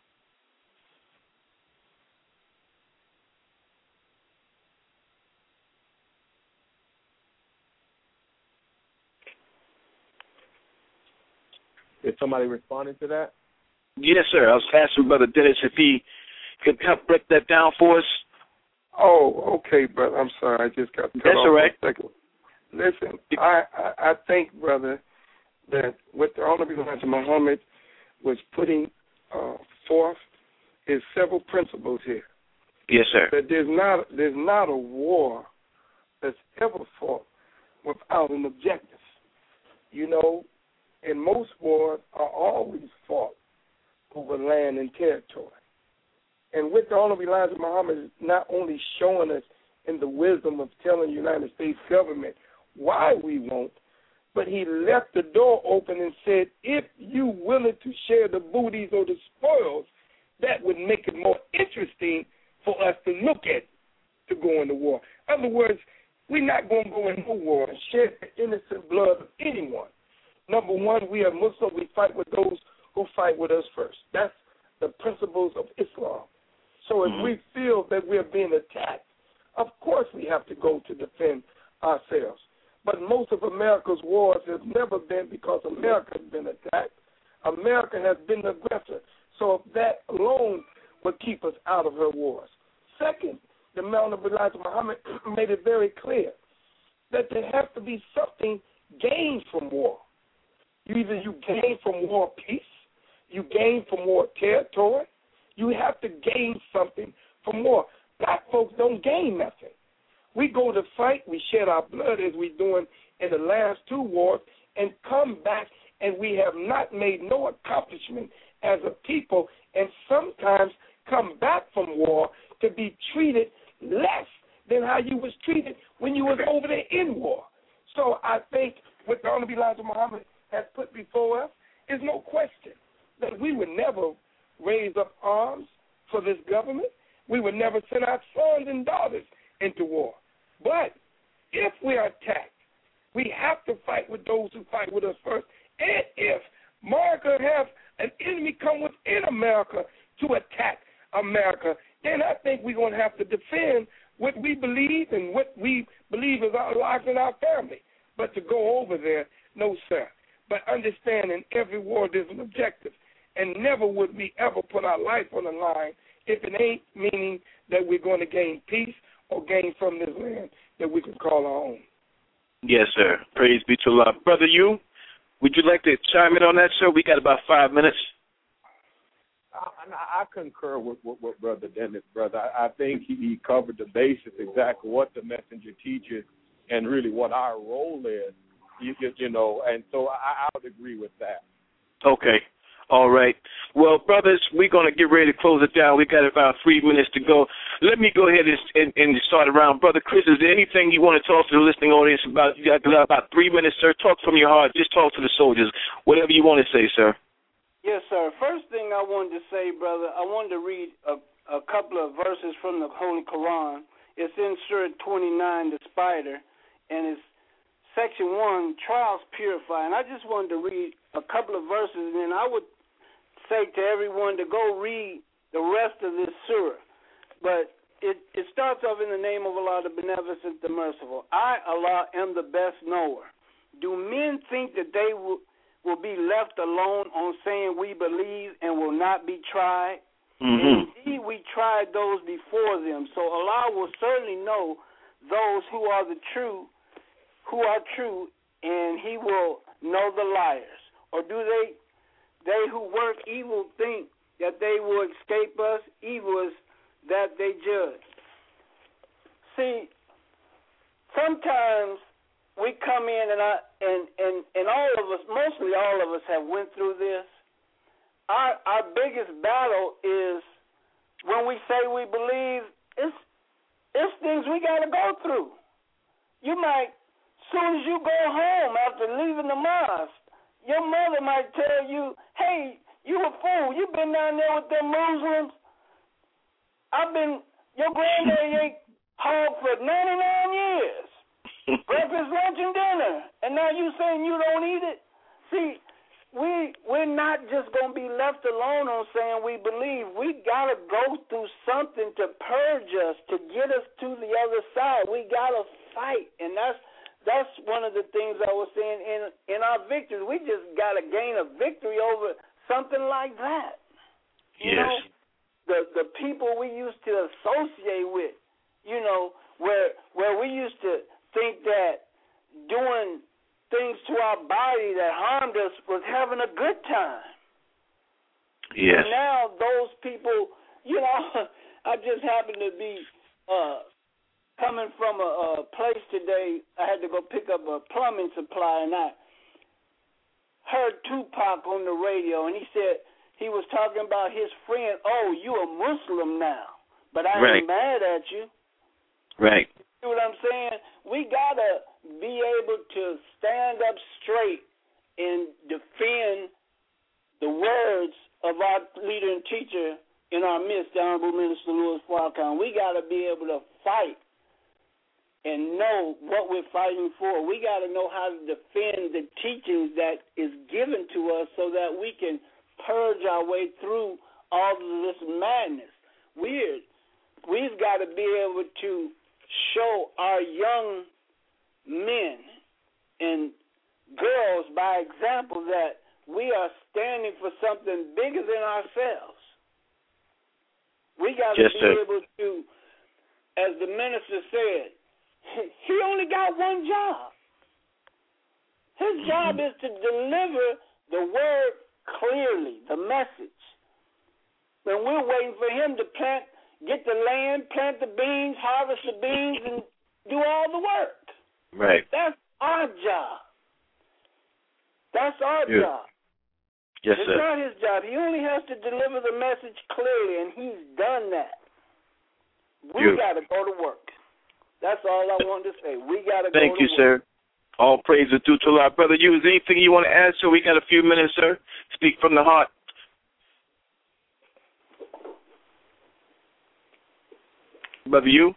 Is somebody responding to that? Yes, sir. I was asking Brother Dennis if he could help break that down for us. Oh, okay, brother. I'm sorry. I just got cut That's off all right. for a second. Listen, I, I, I think, brother, that what the Honorable Elijah Muhammad was putting uh, forth is several principles here. Yes, sir. That there's not there's not a war that's ever fought without an objective. You know, And most wars are always fought over land and territory. And with the Honorable Elijah Muhammad is not only showing us in the wisdom of telling the United States government why we won't, but he left the door open and said, if you willing to share the booties or the spoils, that would make it more interesting for us to look at to go into war. In other words, we're not going to go into war and shed the innocent blood of anyone. Number one, we are Muslim. We fight with those who fight with us first. That's the principles of Islam. So if we feel that we're being attacked, of course we have to go to defend ourselves. But most of America's wars have never been because America has been attacked. America has been the aggressor. So that alone would keep us out of her wars. Second, the man of Elijah Muhammad made it very clear that there has to be something gained from war. Either you gain from war peace, you gain from war territory, you have to gain something from war. Black folks don't gain nothing. We go to fight, we shed our blood as we're doing in the last two wars, and come back and we have not made no accomplishment as a people, and sometimes come back from war to be treated less than how you was treated when you was over there in war. So I think what the Honorable Elijah Muhammad has put before us is no question that we would never raise up arms for this government. We would never send our sons and daughters into war. But if we are attacked, we have to fight with those who fight with us first. And if America have an enemy come within America to attack America, then I think we're going to have to defend what we believe and what we believe is our life and our family. But to go over there, no, sir. But understanding every war there's an objective. And never would we ever put our life on the line if it ain't meaning that we're going to gain peace or gain from this land that we can call our own. Yes, sir. Praise be to Allah. Brother, you, would you like to chime in on that, sir? We got about five minutes. I, I concur with, with, with Brother Dennis, brother. I, I think he, he covered the basis, exactly what the messenger teaches and really what our role is, you, you know, and so I, I would agree with that. Okay. All right. Well, brothers, we're going to get ready to close it down. We got about three minutes to go. Let me go ahead and, and, and start around. Brother Chris, is there anything you want to talk to the listening audience about? You got about three minutes, sir. Talk from your heart. Just talk to the soldiers. Whatever you want to say, sir. Yes, sir. First thing I wanted to say, brother, I wanted to read a, a couple of verses from the Holy Quran. It's in Surah twenty-nine, the spider, and it's section one, trials purify. And I just wanted to read a couple of verses, and then I would say to everyone to go read the rest of this surah. But it, it starts off in the name of Allah, the Beneficent, the Merciful. I, Allah, am the best knower. Do men think that they will, will be left alone on saying we believe and will not be tried? Mm-hmm. Indeed, we tried those before them. So Allah will certainly know those who are the true, who are true, and He will know the liars. Or do they They who work evil think that they will escape us? Evil is that they judge. See, sometimes we come in and I and, and, and all of us, mostly all of us have went through this. Our our biggest battle is when we say we believe, it's it's things we gotta go through. You might, as soon as you go home after leaving the mosque, your mother might tell you, hey, you a fool. You've been down there with them Muslims. I've been, your granddaddy ate hog for ninety-nine years. Breakfast, lunch, and dinner. And now you saying you don't eat it? See, we, we're not just going to be left alone on saying we believe. We got to go through something to purge us, to get us to the other side. We got to fight. And that's, That's one of the things I was saying in in our victories. We just got to gain a victory over something like that. You yes. know, the the people we used to associate with, you know, where where we used to think that doing things to our body that harmed us was having a good time. Yes. And now those people, you know, I just happened to be uh coming from a, a place today. I had to go pick up a plumbing supply, and I heard Tupac on the radio, and he said he was talking about his friend, oh, you a Muslim now, but I right. ain't mad at you. Right. You know what I'm saying? We got to be able to stand up straight and defend the words of our leader and teacher in our midst, the Honorable Minister Louis Farrakhan. We got to be able to fight and know what we're fighting for. We got to know how to defend the teachings that is given to us so that we can purge our way through all of this madness. Weird. We've got to be able to show our young men and girls by example that we are standing for something bigger than ourselves. We got to yes, be sir. able to, as the minister said, he only got one job. His job is to deliver the word clearly, the message. And we're waiting for him to plant, get the land, plant the beans, harvest the beans, and do all the work. Right. That's our job. That's our yeah. job. Yes, it's sir. not his job. He only has to deliver the message clearly, and he's done that. We got to go to work. That's all I wanted to say. We got to go to work. Thank you, sir. All praise is due to Allah. Brother, you, is there anything you want to add, sir? We got a few minutes, sir. Speak from the heart. Brother, you?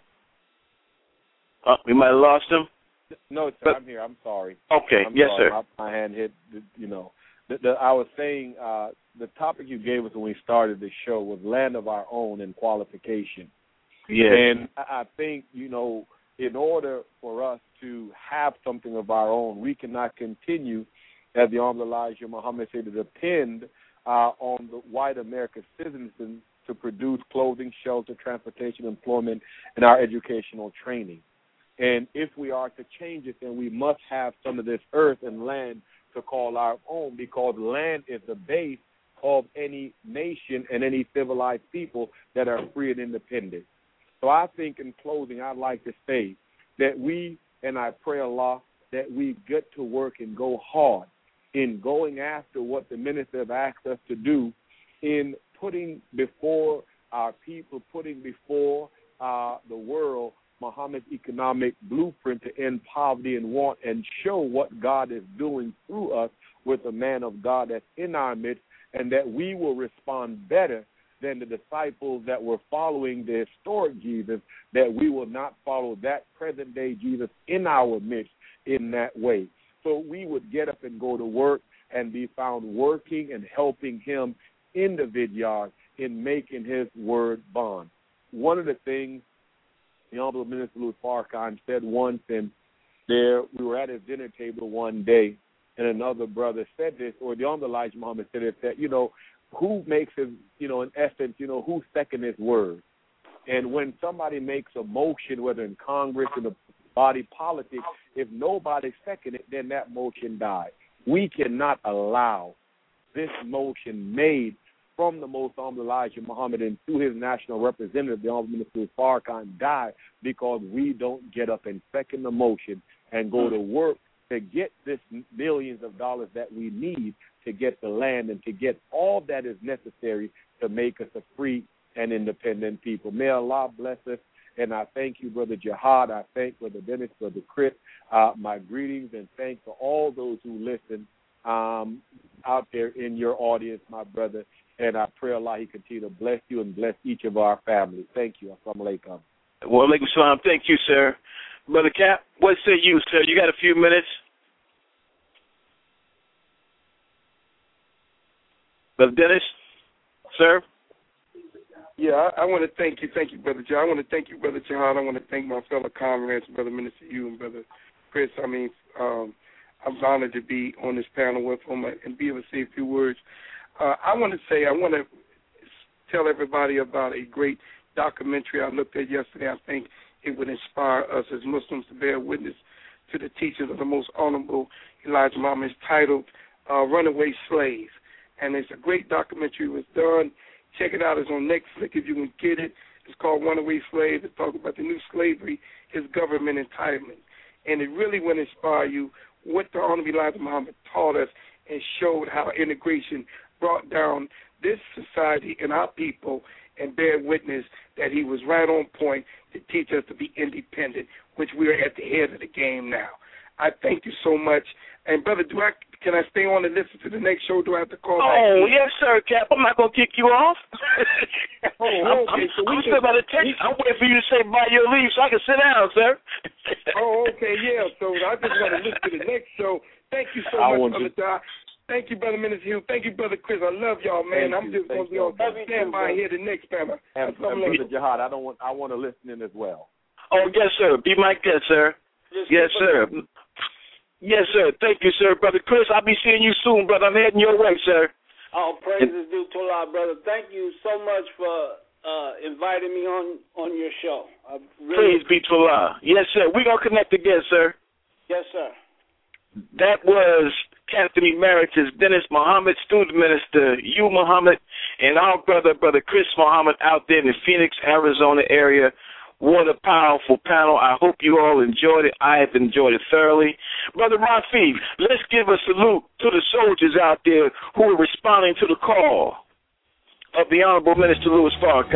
Oh, we might have lost him. No, sir, but, I'm here. I'm sorry. Okay, I'm yes, sorry. sir. My, my hand hit, you know. The, the, I was saying uh, the topic you gave us when we started the show was land of our own and qualification. Yes. And I think, you know, in order for us to have something of our own, we cannot continue, as the Honorable Elijah Muhammad said, to depend uh, on the white American citizens to produce clothing, shelter, transportation, employment, and our educational training. And if we are to change it, then we must have some of this earth and land to call our own, because land is the base of any nation and any civilized people that are free and independent. So I think in closing, I'd like to say that we, and I pray Allah, that we get to work and go hard in going after what the minister have asked us to do, in putting before our people, putting before uh, the world Muhammad's economic blueprint to end poverty and want and show what God is doing through us with a man of God that's in our midst, and that we will respond better than the disciples that were following the historic Jesus, that we will not follow that present-day Jesus in our midst in that way. So we would get up and go to work and be found working and helping him in the vineyard in making his word bond. One of the things the Honorable Minister Louis Farrakhan said once, and there we were at his dinner table one day, and another brother said this, or the Honorable Elijah Muhammad said this, that, you know, who makes his, you know, in essence, you know, who second his word? And when somebody makes a motion, whether in Congress, in the body politics, if nobody second it, then that motion dies. We cannot allow this motion made from the Most Honorable Elijah Muhammad and through his national representative, the Honorable Minister Farrakhan, die because we don't get up and second the motion and go to work to get this millions of dollars that we need to get the land and to get all that is necessary to make us a free and independent people. May Allah bless us, and I thank you, Brother Jihad. I thank Brother Dennis, Brother Chris. Uh, my greetings and thanks to all those who listen um, out there in your audience, my brother. And I pray Allah He continue to bless you and bless each of our families. Thank you. Assalamu alaikum. Wa alaikum salam. Thank you, sir. Brother Cap, what say you, sir? You got a few minutes? Brother Dennis, sir? Yeah, I, I want to thank you. Thank you, Brother John. I want to thank you, Brother Jihad. I want to thank my fellow comrades, Brother Minister you and Brother Chris. I mean, um, I'm honored to be on this panel with them and be able to say a few words. Uh, I want to say, I want to tell everybody about a great documentary I looked at yesterday. I think it would inspire us as Muslims to bear witness to the teachings of the Most Honorable Elijah Muhammad. It's titled uh, Runaway Slave. And it's a great documentary. It was done. Check it out. It's on Netflix if you can get it. It's called Runaway Slave. It's talking about the new slavery, his government entitlement. And it really will inspire you what the Honorable Elijah Muhammad taught us and showed how integration brought down this society and our people, and bear witness that he was right on point to teach us to be independent, which we are at the head of the game now. I thank you so much. And, brother, do I can I stay on and listen to the next show? Do I have to call oh, back? Oh, yes, sir, Cap. I'm not going to kick you off. oh, I'm, okay. I'm, So I'm still about to text. I'm waiting for you to say by your leave so I can sit down, sir. oh, okay, yeah. So I just want to listen to the next show. Thank you so I much, Brother Doc. Thank you, Brother Minister Hill. Thank you, Brother Chris. I love y'all, man. Thank I'm you. just going to be you. on standby here the next panel. And, and Brother Jihad, I don't want. I want to listen in as well. Oh, yes, sir. Be my guest, sir. Just yes, sir. Yes, sir. Thank you, sir. Brother Chris, I'll be seeing you soon, brother. I'm heading your way, sir. All praises due to Allah, brother. Thank you so much for uh, inviting me on, on your show. I really Praise be to Allah. Yes, sir. We're going to connect again, sir. Yes, sir. That was Captain Emeritus Dennis Muhammad, student minister, you, Muhammad, and our brother, Brother Chris Muhammad, out there in the Phoenix, Arizona area. What a powerful panel. I hope you all enjoyed it. I have enjoyed it thoroughly. Brother Rafi, let's give a salute to the soldiers out there who are responding to the call of the Honorable Minister Louis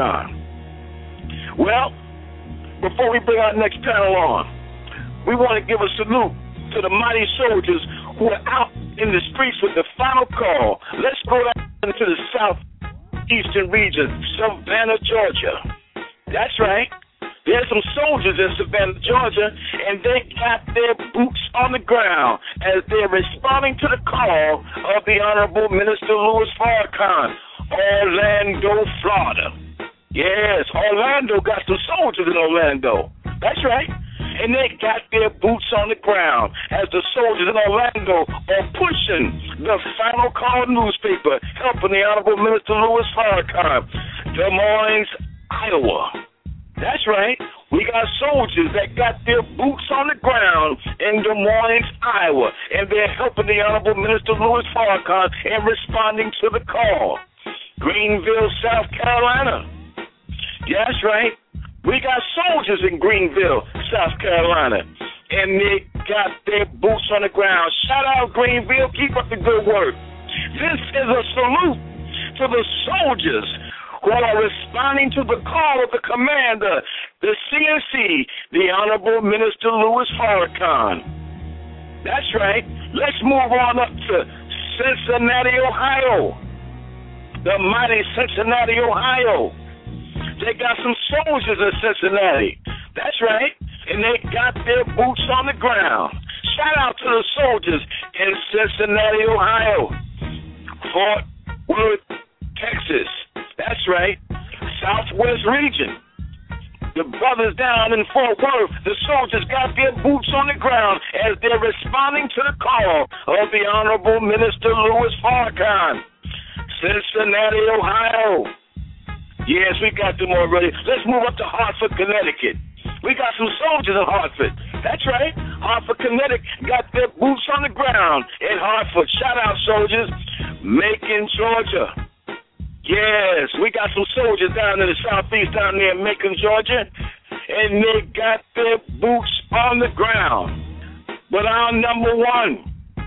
Farrakhan. Well, before we bring our next panel on, we want to give a salute to the mighty soldiers who are out in the streets with the final call. Let's go down into the southeastern region, Savannah, Georgia. That's right. There's some soldiers in Savannah, Georgia, and they got their boots on the ground as they're responding to the call of the Honorable Minister Louis Farrakhan, Orlando, Florida. Yes, Orlando got some soldiers in Orlando. That's right. And they got their boots on the ground as the soldiers in Orlando are pushing the Final Call newspaper, helping the Honorable Minister Louis Farrakhan, Des Moines, Iowa. That's right. We got soldiers that got their boots on the ground in Des Moines, Iowa, and they're helping the Honorable Minister Louis Farrakhan in responding to the call. Greenville, South Carolina. Yeah, that's right. We got soldiers in Greenville, South Carolina, and they got their boots on the ground. Shout out, Greenville. Keep up the good work. This is a salute to the soldiers who are responding to the call of the commander, the C N C, the Honorable Minister Louis Farrakhan. That's right. Let's move on up to Cincinnati, Ohio. The mighty Cincinnati, Ohio. They got some soldiers in Cincinnati. That's right. And they got their boots on the ground. Shout out to the soldiers in Cincinnati, Ohio. Fort Worth, Texas. That's right. Southwest region. The brothers down in Fort Worth, the soldiers got their boots on the ground as they're responding to the call of the Honorable Minister Louis Farrakhan. Cincinnati, Ohio. Yes, we got them already. Let's move up to Hartford, Connecticut. We got some soldiers in Hartford. That's right. Hartford, Connecticut got their boots on the ground in Hartford. Shout out, soldiers. Macon, Georgia. Yes, we got some soldiers down in the southeast, down there in Macon, Georgia, and they got their boots on the ground. But our number one,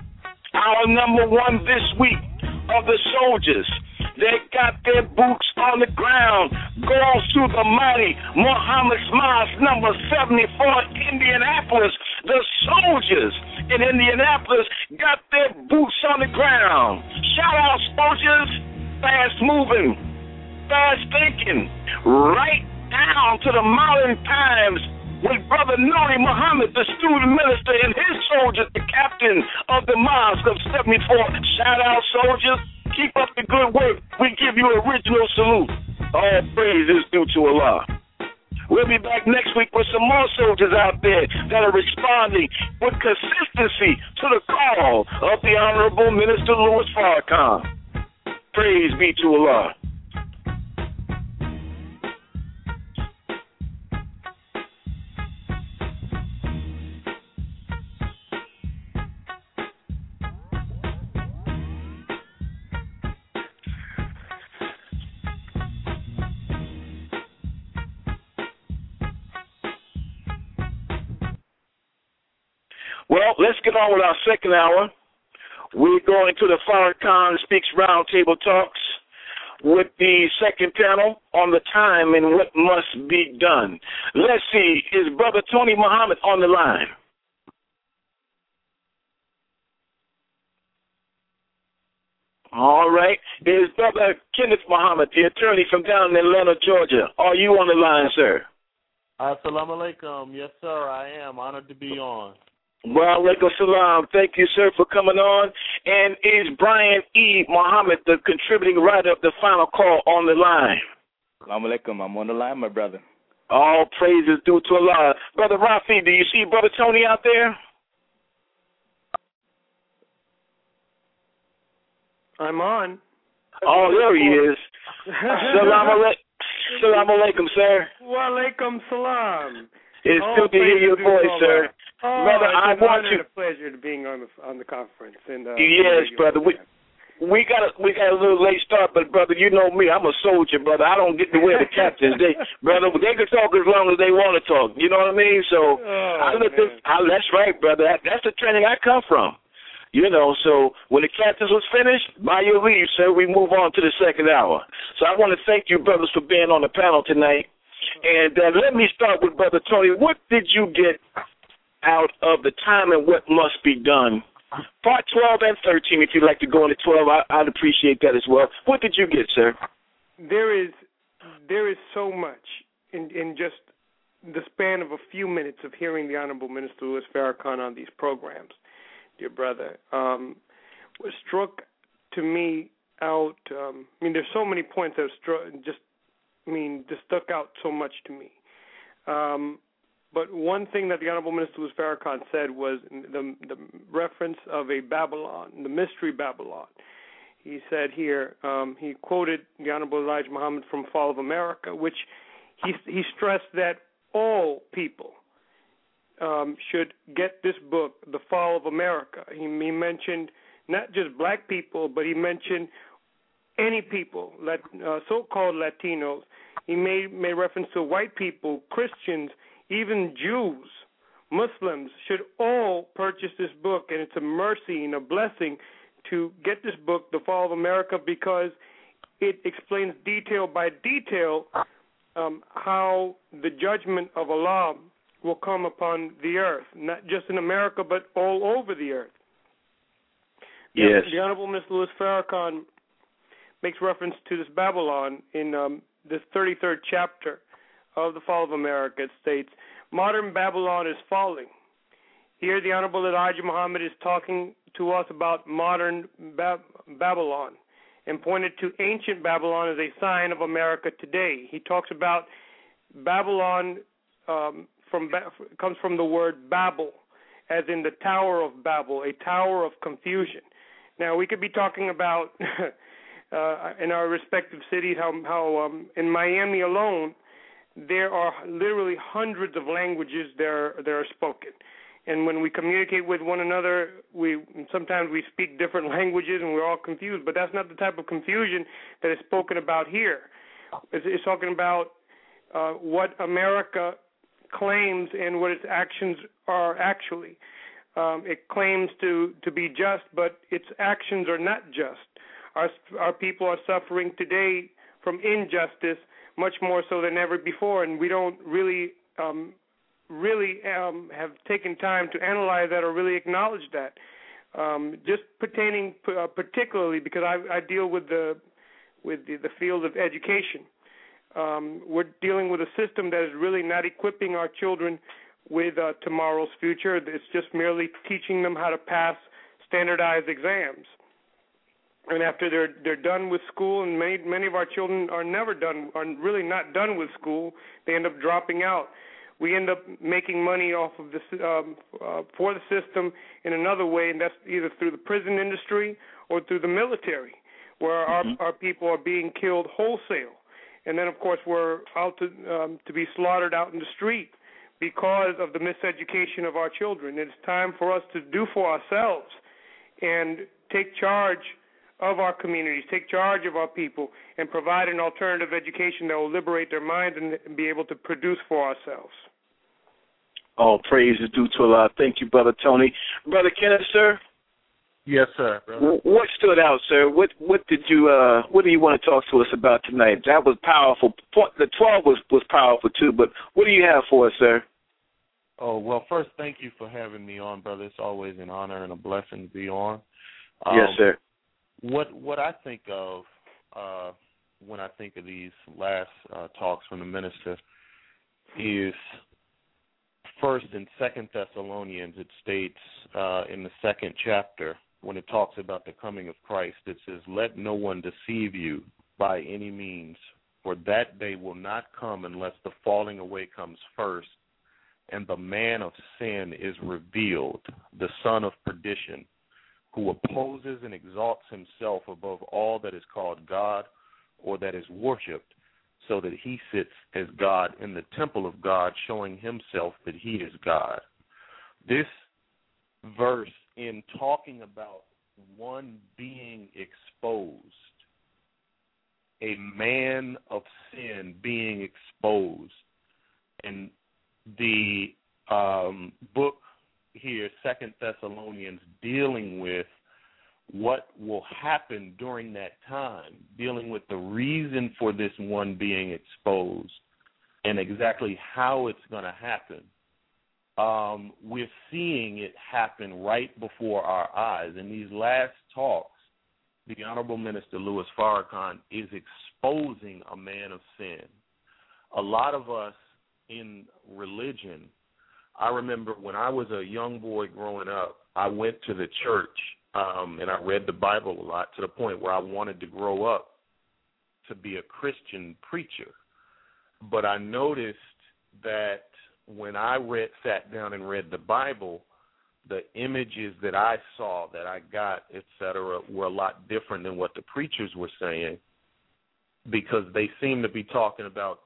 our number one this week of the soldiers, they got their boots on the ground, goes to the mighty Muhammad's Mosque number seventy-four, Indianapolis. The soldiers in Indianapolis got their boots on the ground. Shout out, soldiers. Fast moving, fast thinking, right down to the modern times with Brother Nuri Muhammad, the student minister, and his soldiers, the captain of the mosque of seventy-four. Shout out, soldiers. Keep up the good work. We give you an original salute. All praise is due to Allah. We'll be back next week with some more soldiers out there that are responding with consistency to the call of the Honorable Minister Louis Farrakhan. Praise be to Allah. Well, let's get on with our second hour. We're going to the Farrakhan Speaks Roundtable Talks with the second panel on the time and what must be done. Let's see, is Brother Tony Muhammad on the line? All right. Is Brother Kenneth Muhammad, the attorney from down in Atlanta, Georgia. Are you on the line, sir? Assalamu alaikum. Yes, sir, I am. Honored to be on. Wa alaikum salam. Thank you, sir, for coming on. And is Brian E. Muhammad, the contributing writer of the Final Call, on the line? Assalamu alaikum. I'm on the line, my brother. All praises due to Allah. Brother Rafi, do you see Brother Tony out there? I'm on. Oh, there he is. Salam alaikum, sir. Wa alaikum salam. It's oh, good to hear your voice, sir. Oh, brother, it's I an want honor you. and a pleasure to being on the on the conference. And uh, yes, brother. We we got a we got a little late start, but brother, you know me. I'm a soldier, brother. I don't get to wear the captains. They, brother, they can talk as long as they want to talk. You know what I mean? So oh, I look this. I, that's right, brother. That, that's the training I come from. You know, so when the captains was finished, by your leave, sir, we move on to the second hour. So I want to thank you, brothers, for being on the panel tonight. And uh, let me start with Brother Tony. What did you get out of the time and what must be done? Part twelve and thirteen, if you'd like to go into twelve, I, I'd appreciate that as well. What did you get, sir? There is there is so much in, in just the span of a few minutes of hearing the Honorable Minister Louis Farrakhan on these programs. Dear brother, um, what struck to me out, um, I mean, there's so many points that struck, just, I mean, just stuck out so much to me. Um, but one thing that the Honorable Minister Louis Farrakhan said was the, the reference of a Babylon, the mystery Babylon. He said here, um, he quoted the Honorable Elijah Muhammad from Fall of America, which he, he stressed that all people Um, should get this book, The Fall of America. He, he mentioned not just black people, but he mentioned any people, Lat, uh, so-called Latinos. He made, made reference to white people, Christians, even Jews, Muslims should all purchase this book, and it's a mercy and a blessing to get this book, The Fall of America, because it explains detail by detail um, how the judgment of Allah will come upon the earth, not just in America, but all over the earth. Yes. The, the Honorable Mister Louis Farrakhan makes reference to this Babylon in um, this thirty-third chapter of The Fall of America. It states, modern Babylon is falling. Here the Honorable Elijah Muhammad is talking to us about modern ba- Babylon and pointed to ancient Babylon as a sign of America today. He talks about Babylon um, From comes from the word Babel, as in the Tower of Babel, a tower of confusion. Now, we could be talking about uh, in our respective cities how, how um, in Miami alone, there are literally hundreds of languages that are, that are spoken. And when we communicate with one another, we sometimes we speak different languages and we're all confused. But that's not the type of confusion that is spoken about here. It's, it's talking about uh, what America claims and what its actions are actually. Um, it claims to, to be just, but its actions are not just. Our, our people are suffering today from injustice much more so than ever before, and we don't really um, really um, have taken time to analyze that or really acknowledge that. Um, just pertaining uh, particularly because I, I deal with the with the, the field of education. Um, we're dealing with a system that is really not equipping our children with uh, tomorrow's future. It's just merely teaching them how to pass standardized exams. And after they're they're done with school, and many many of our children are never done, are really not done with school. They end up dropping out. We end up making money off of this um, uh, for the system in another way, and that's either through the prison industry or through the military, where mm-hmm. our our people are being killed wholesale. And then, of course, we're out to um, to be slaughtered out in the street because of the miseducation of our children. It's time for us to do for ourselves and take charge of our communities, take charge of our people, and provide an alternative education that will liberate their minds and be able to produce for ourselves. All praise is due to Allah. Thank you, Brother Tony. Brother Kenneth, sir? Yes, sir. Brother. What stood out, sir? What what did you uh what do you want to talk to us about tonight? That was powerful. The twelve was was powerful too. But what do you have for us, sir? Oh, well, first, thank you for having me on, brother. It's always an honor and a blessing to be on. Um, yes, sir. What what I think of uh, when I think of these last uh, talks from the minister is first in Second Thessalonians. It states uh, in the second chapter when it talks about the coming of Christ, it says, "Let no one deceive you by any means, for that day will not come unless the falling away comes first, and the man of sin is revealed, the son of perdition, who opposes and exalts himself above all that is called God or that is worshipped, so that he sits as God in the temple of God, showing himself that he is God." This verse, in talking about one being exposed, a man of sin being exposed, and the um, book here, Second Thessalonians, dealing with what will happen during that time, dealing with the reason for this one being exposed and exactly how it's going to happen. Um, we're seeing it happen right before our eyes. In these last talks, the Honorable Minister Louis Farrakhan is exposing a man of sin. A lot of us in religion, I remember when I was a young boy growing up, I went to the church um, and I read the Bible a lot to the point where I wanted to grow up to be a Christian preacher. But I noticed that when I read, sat down and read the Bible, the images that I saw, that I got, et cetera, were a lot different than what the preachers were saying, because they seemed to be talking about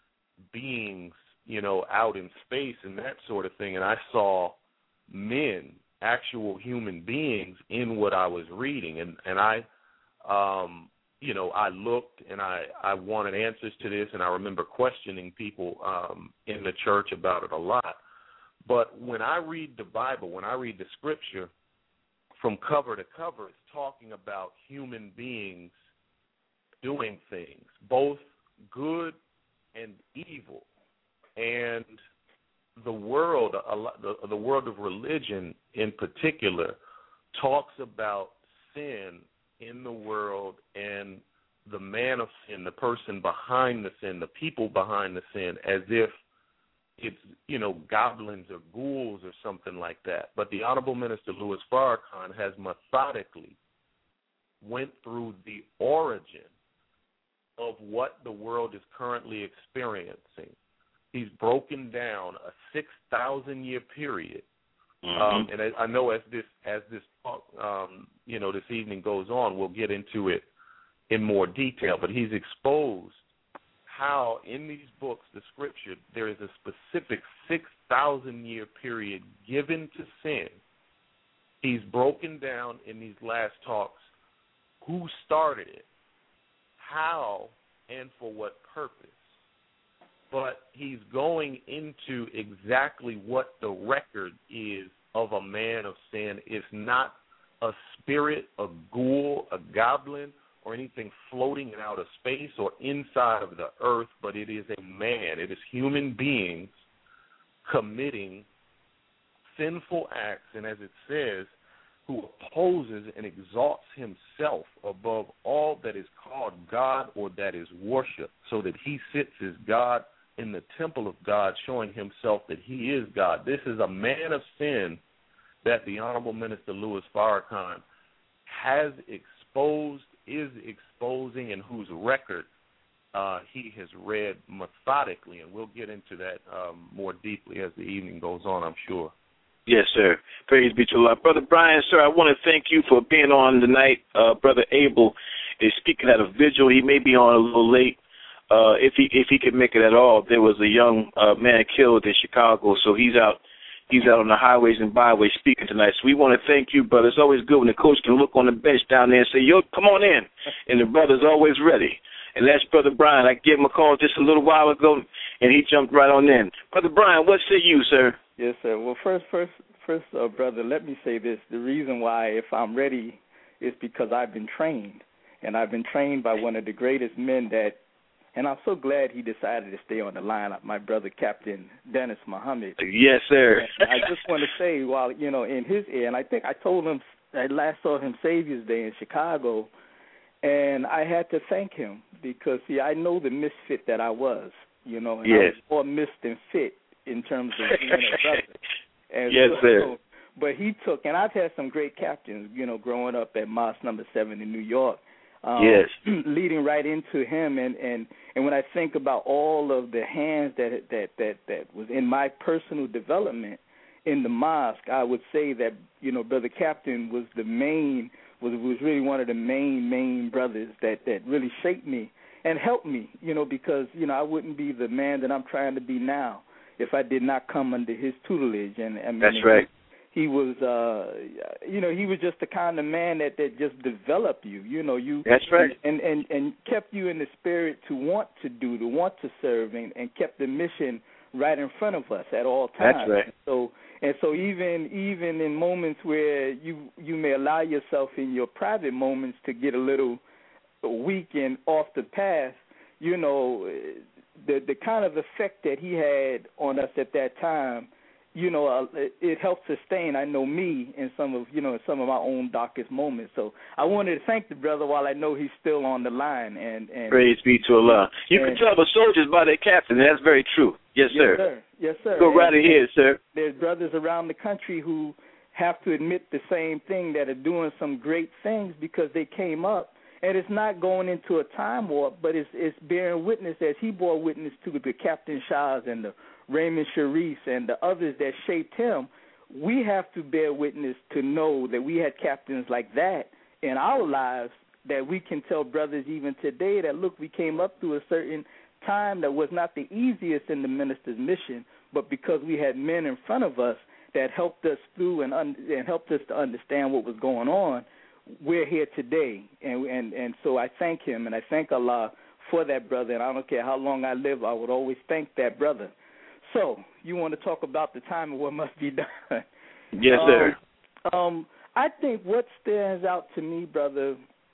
beings, you know, out in space and that sort of thing. And I saw men, actual human beings, in what I was reading. And, and I, um, you know, I looked and I, I wanted answers to this, and I remember questioning people um, in the church about it a lot. But when I read the Bible, when I read the scripture, from cover to cover, it's talking about human beings doing things, both good and evil. And the world, a lot, the, the world of religion in particular, talks about sin in the world and the man of sin, the person behind the sin, the people behind the sin, as if it's, you know, goblins or ghouls or something like that. But the Honorable Minister Louis Farrakhan has methodically went through the origin of what the world is currently experiencing. He's broken down a six thousand year period, mm-hmm. um, and I, I know as this as this talk, um, you know, this evening goes on, we'll get into it in more detail. But he's exposed how in these books, the scripture, there is a specific six thousand year period given to sin. He's broken down in these last talks who started it, how, and for what purpose. But he's going into exactly what the record is of a man of sin. It's not a spirit, a ghoul, a goblin, or anything floating in outer space or inside of the earth, but it is a man. It is human beings committing sinful acts, and as it says, who opposes and exalts himself above all that is called God or that is worshipped, so that he sits as God in the temple of God, showing himself that he is God. This is a man of sin that the Honorable Minister Louis Farrakhan has exposed, is exposing, and whose record uh, he has read methodically. And we'll get into that um, more deeply as the evening goes on, I'm sure. Yes, sir. Praise be to Allah. Brother Brian, sir, I want to thank you for being on tonight. Uh, Brother Abel is speaking at a vigil. He may be on a little late. Uh, if he if he could make it at all, there was a young uh, man killed in Chicago, so he's out he's out on the highways and byways speaking tonight. So we want to thank you, brother. It's always good when the coach can look on the bench down there and say, "Yo, come on in," and the brother's always ready. And that's Brother Brian. I gave him a call just a little while ago, and he jumped right on in. Brother Brian, what say you, sir? Yes, sir. Well, first, first, first, uh, brother, let me say this. The reason why, if I'm ready, is because I've been trained. And I've been trained by one of the greatest men that, and I'm so glad he decided to stay on the line, my brother, Captain Dennis Muhammad. Yes, sir. I just want to say, while, you know, in his ear, and I think I told him, I last saw him Savior's Day in Chicago, and I had to thank him because, see, I know the misfit that I was, you know, and yes. I was more missed than fit in terms of being a brother. And yes, so, sir. But he took, and I've had some great captains, you know, growing up at Mosque Number Seven in New York. Um, yes. Leading right into him, and, and, and when I think about all of the hands that that that that was in my personal development in the mosque, I would say that, you know, Brother Captain was the main was was really one of the main main brothers that that really shaped me and helped me, you know, because, you know, I wouldn't be the man that I'm trying to be now if I did not come under his tutelage. And I mean, that's right. He was, uh, you know, he was just the kind of man that, that just developed you, you know, you. That's right. And, and, and kept you in the spirit to want to do, to want to serve, and, and kept the mission right in front of us at all times. That's right. So, and so even even in moments where you you may allow yourself in your private moments to get a little weak and off the path, you know, the the kind of effect that he had on us at that time, you know, uh, it, it helped sustain, I know, me in some of, you know, in some of my own darkest moments. So I wanted to thank the brother while I know he's still on the line. And, and praise be to Allah. You and, can tell the soldiers by their captain. That's very true. Yes, yes sir. sir. Yes, sir. Go right and, ahead, sir. There's brothers around the country who have to admit the same thing, that are doing some great things because they came up. And it's not going into a time warp, but it's it's bearing witness, as he bore witness to the Captain Shahs and the Raymond Sharifs and the others that shaped him. We have to bear witness to know that we had captains like that in our lives, that we can tell brothers even today that, look, we came up through a certain time that was not the easiest in the minister's mission, but because we had men in front of us that helped us through and, un- and helped us to understand what was going on, we're here today. And, and and so I thank him, and I thank Allah for that brother, and I don't care how long I live, I would always thank that brother. So you want to talk about the time and what must be done? Yes, sir. Um, um, I think what stands out to me, brother,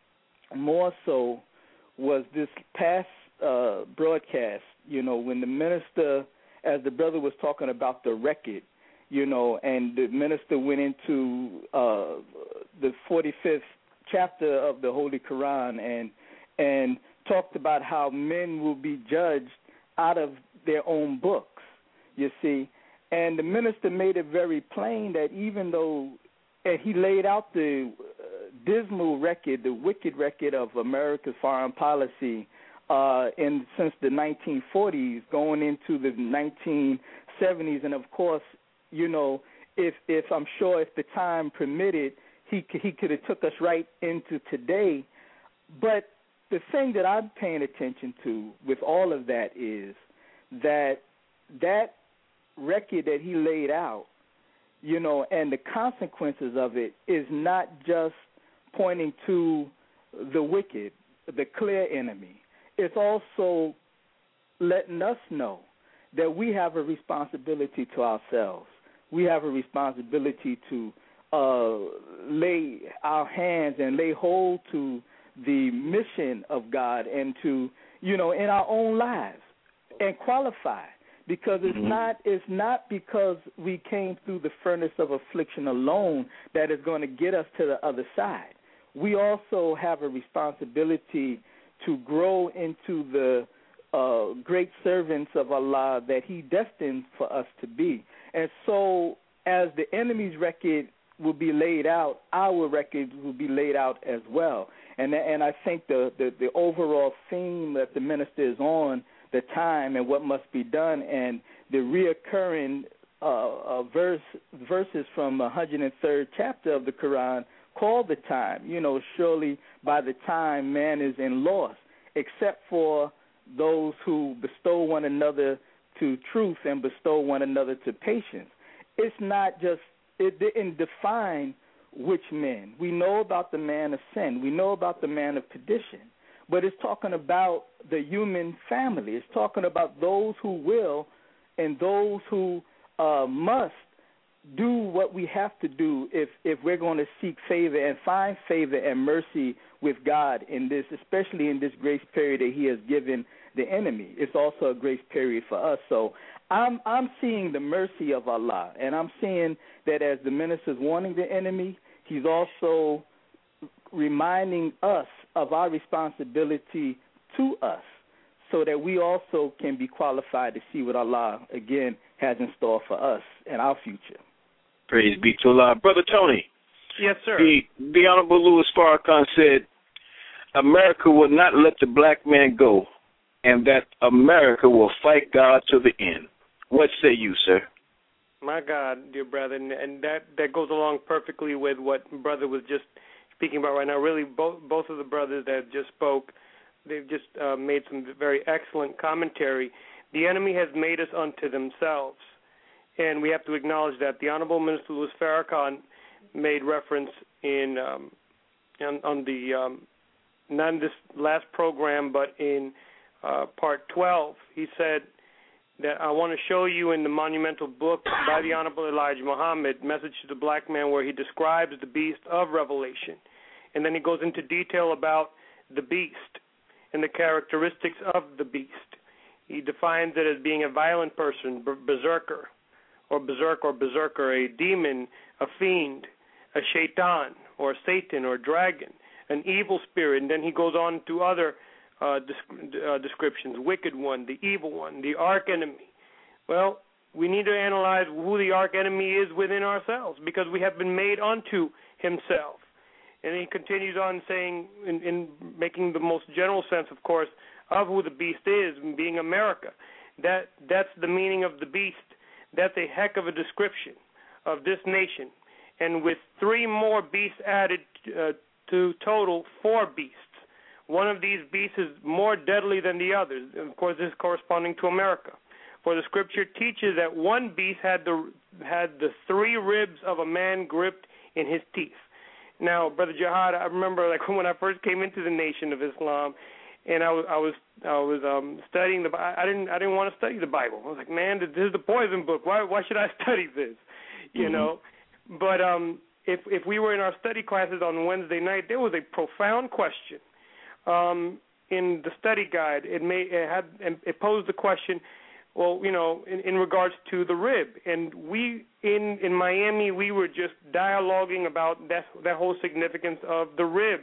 more so was this past uh, broadcast, you know, when the minister, as the brother was talking about the record, you know, and the minister went into uh, the forty-fifth chapter of the Holy Quran and and talked about how men will be judged out of their own books, you see. And the minister made it very plain that even though, and he laid out the uh, dismal record, the wicked record of America's foreign policy uh, in since the nineteen forties going into the nineteen seventies, and of course, you know, if if I'm sure if the time permitted, he could, he could have took us right into today. But the thing that I'm paying attention to with all of that is that that record that he laid out, you know, and the consequences of it is not just pointing to the wicked, the clear enemy. It's also letting us know that we have a responsibility to ourselves. We have a responsibility to uh, lay our hands and lay hold to the mission of God and to, you know, in our own lives and qualify. Because it's mm-hmm. not it's not because we came through the furnace of affliction alone that is going to get us to the other side. We also have a responsibility to grow into the uh, great servants of Allah that He destined for us to be. And so as the enemy's record will be laid out, our record will be laid out as well. And and I think the, the, the overall theme that the minister is on, the time and what must be done, and the reoccurring uh, uh, verse verses from the one hundred third chapter of the Quran called the time. You know, surely by the time man is in loss, except for those who bestow one another to truth and bestow one another to patience. It's not just, it didn't define which men. We know about the man of sin. We know about the man of perdition. But it's talking about the human family. It's talking about those who will and those who uh, must do what we have to do if, if we're going to seek favor and find favor and mercy with God in this, especially in this grace period that he has given the enemy. It's also a grace period for us. So I'm I'm seeing the mercy of Allah, and I'm seeing that as the minister's warning the enemy, he's also reminding us of our responsibility to us so that we also can be qualified to see what Allah, again, has in store for us and our future. Praise be to Allah. Brother Tony. Yes, sir. The, the Honorable Louis Farrakhan said, America will not let the black man go, and that America will fight God to the end. What say you, sir? My God, dear brother, and, and that, that goes along perfectly with what brother was just speaking about right now. Really, both both of the brothers that just spoke, they've just uh, made some very excellent commentary. The enemy has made us unto themselves, and we have to acknowledge that. The Honorable Minister Louis Farrakhan made reference in um, on, on the um, not in this last program, but in uh, part twelve. He said that I want to show you in the monumental book by the Honorable Elijah Muhammad, Message to the Black Man, where he describes the beast of Revelation. And then he goes into detail about the beast and the characteristics of the beast. He defines it as being a violent person, berserker, or berserk or berserker, a demon, a fiend, a shaitan, or Satan, or dragon, an evil spirit. And then he goes on to other Uh, desc- uh, descriptions, wicked one, the evil one, the arch enemy. Well, we need to analyze who the arch enemy is within ourselves, because we have been made unto himself. And he continues on saying, in, in making the most general sense, of course, of who the beast is, being America. That that's the meaning of the beast. That's a heck of a description of this nation. And with three more beasts added uh, to total four beasts. One of these beasts is more deadly than the others. Of course, this is corresponding to America. For the scripture teaches that one beast had the had the three ribs of a man gripped in his teeth. Now, Brother Jihad, I remember like when I first came into the Nation of Islam, and I was I was I was um, studying the. I didn't I didn't want to study the Bible. I was like, man, this is the poison book. Why why should I study this? You mm-hmm. know, but um, if if we were in our study classes on Wednesday night, there was a profound question. Um, in the study guide, it may it had it posed the question, well, you know, in, in regards to the rib, and we in in Miami we were just dialoguing about that that whole significance of the rib.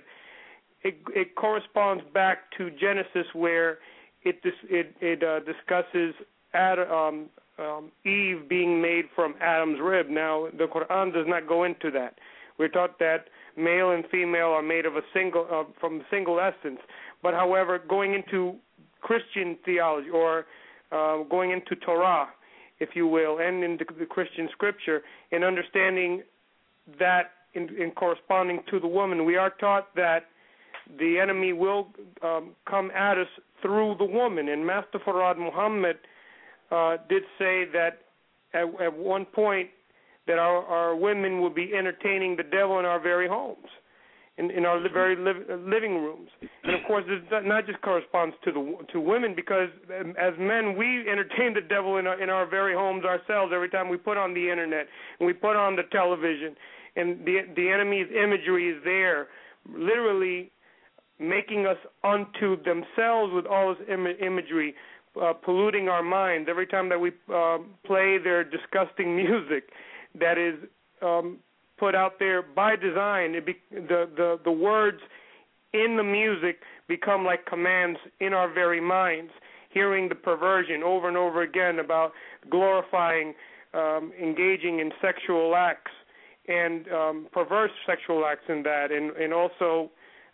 It it corresponds back to Genesis, where it it it uh, discusses Adam, um, um, Eve being made from Adam's rib. Now the Quran does not go into that. We're taught that male and female are made of a single uh, from a single essence. But however, going into Christian theology or uh, going into Torah, if you will, and into the Christian scripture, and understanding that in, in corresponding to the woman, we are taught that the enemy will um, come at us through the woman. And Master Farad Muhammad uh, did say that at, at one point, that our, our women will be entertaining the devil in our very homes, in, in our li- very li- living rooms. And, of course, this not just corresponds to the to women, because as men, we entertain the devil in our, in our very homes ourselves every time we put on the Internet and we put on the television. And the, the enemy's imagery is there, literally making us unto themselves with all this Im- imagery, uh, polluting our minds every time that we uh, play their disgusting music that is um, put out there by design. It be, the, the, the words in the music become like commands in our very minds, hearing the perversion over and over again about glorifying, um, engaging in sexual acts and um, perverse sexual acts in that, and, and also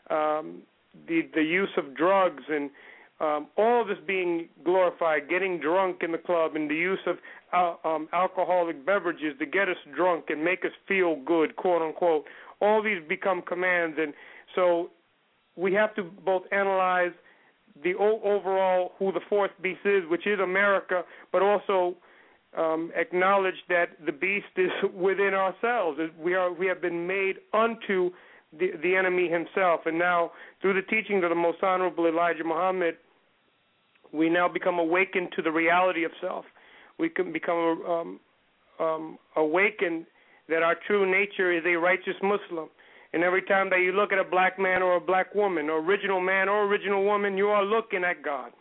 um, the, the use of drugs and Um, all of this being glorified, getting drunk in the club, and the use of uh, um, alcoholic beverages to get us drunk and make us feel good, quote unquote. All these become commands, and so we have to both analyze the o- overall who the fourth beast is, which is America, but also um, acknowledge that the beast is within ourselves. We are we have been made unto the, the enemy himself, and now through the teachings of the Most Honorable Elijah Muhammad, we now become awakened to the reality of self. We can become um, um, awakened that our true nature is a righteous Muslim. And every time that you look at a black man or a black woman, or original man or original woman, you are looking at God.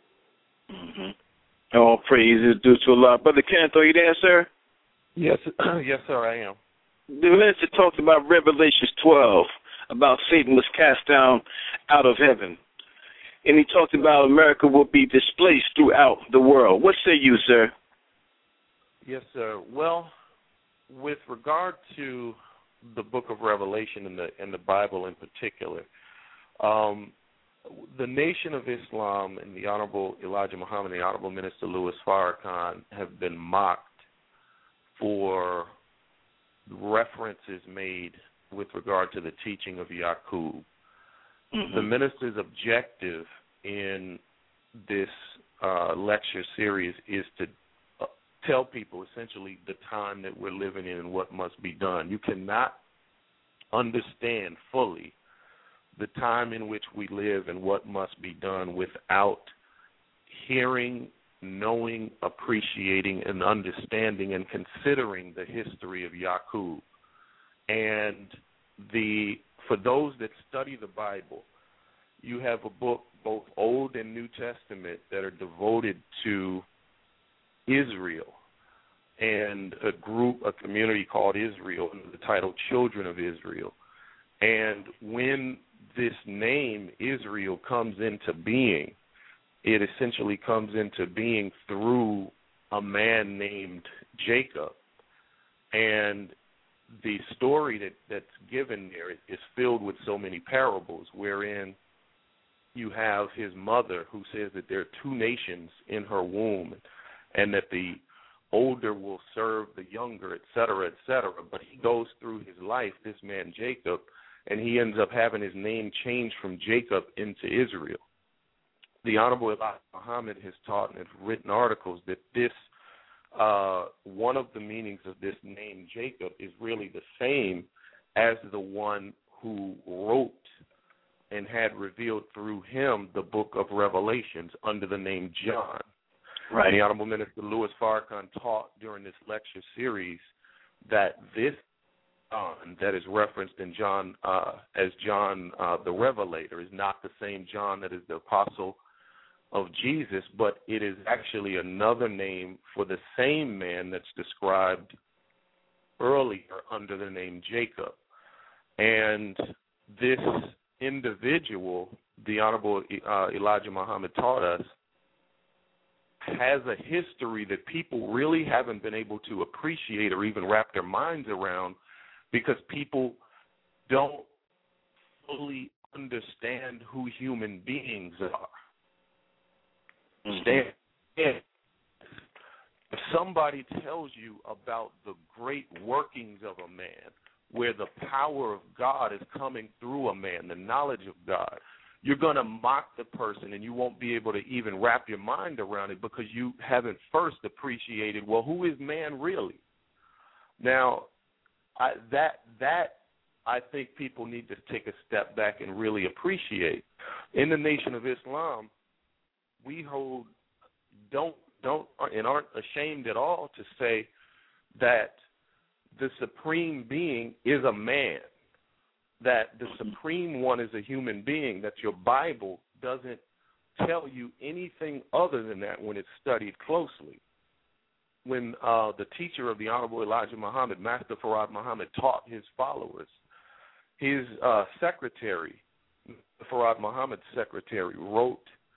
Mm-hmm. All praise is due to Allah. Brother Kenneth, are you there, sir? Yes, yes, sir, I am. The minister talked about Revelation twelve, about Satan was cast down out of heaven. And he talked about America will be displaced throughout the world. What say you, sir? Yes, sir. Well, with regard to the book of Revelation and the and the Bible in particular, um, the Nation of Islam and the Honorable Elijah Muhammad and the Honorable Minister Louis Farrakhan have been mocked for references made with regard to the teaching of Yaqub. Mm-hmm. The minister's objective in this uh, lecture series is to uh, tell people essentially the time that we're living in and what must be done. You cannot understand fully the time in which we live and what must be done without hearing, knowing, appreciating, and understanding and considering the history of Yaqub. And the for those that study the Bible, you have a book, both Old and New Testament, that are devoted to Israel and a group, a community called Israel, under the title Children of Israel. And when this name Israel comes into being, it essentially comes into being through a man named Jacob. And the story that, that's given there is filled with so many parables, wherein you have his mother who says that there are two nations in her womb and that the older will serve the younger, et cetera, et cetera. But he goes through his life, this man Jacob, and he ends up having his name changed from Jacob into Israel. The Honorable Elijah Muhammad has taught and has written articles that this, uh, one of the meanings of this name Jacob is really the same as the one who wrote and had revealed through him the book of Revelations under the name John. Right. And the Honorable Minister Louis Farrakhan taught during this lecture series that this John that is referenced in John uh, as John uh, the Revelator is not the same John that is the apostle of Jesus, but it is actually another name for the same man that's described earlier under the name Jacob. And this individual, the Honorable uh, Elijah Muhammad taught us, has a history that people really haven't been able to appreciate or even wrap their minds around, because people don't fully understand who human beings are. Mm-hmm. If somebody tells you about the great workings of a man, where the power of God is coming through a man, the knowledge of God, you're going to mock the person and you won't be able to even wrap your mind around it because you haven't first appreciated, well, who is man really? Now, I, that that I think people need to take a step back and really appreciate. In the Nation of Islam, we hold don't don't and aren't ashamed at all to say that the supreme being is a man, that the supreme one is a human being, that your Bible doesn't tell you anything other than that when it's studied closely. When uh, the teacher of the Honorable Elijah Muhammad, Master Farad Muhammad, taught his followers, his uh, secretary, Farad Muhammad's secretary, wrote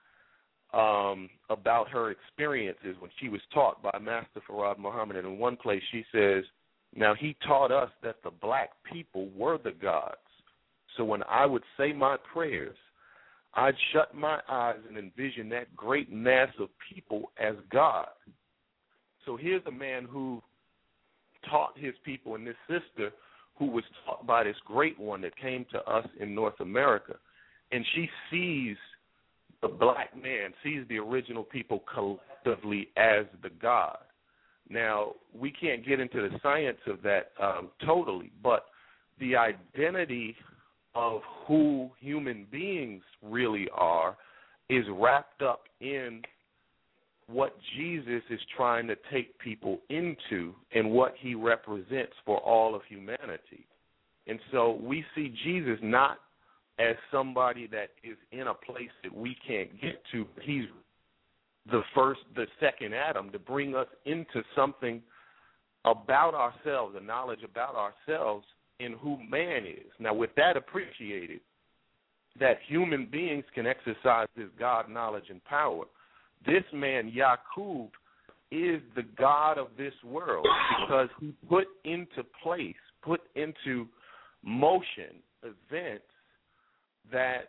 um, about her experiences when she was taught by Master Farad Muhammad. And in one place she says, now he taught us that the black people were the gods. So when I would say my prayers, I'd shut my eyes and envision that great mass of people as God. So here's a man who taught his people, and this sister who was taught by this great one that came to us in North America, and she sees the black man, sees the original people collectively as the God. Now, we can't get into the science of that um, totally, but the identity of who human beings really are is wrapped up in what Jesus is trying to take people into and what he represents for all of humanity. And so we see Jesus not as somebody that is in a place that we can't get to. He's the first, the second Adam to bring us into something about ourselves, a knowledge about ourselves and who man is. Now, with that appreciated, that human beings can exercise this God knowledge and power, this man, Yaqub, is the God of this world because he put into place, put into motion events that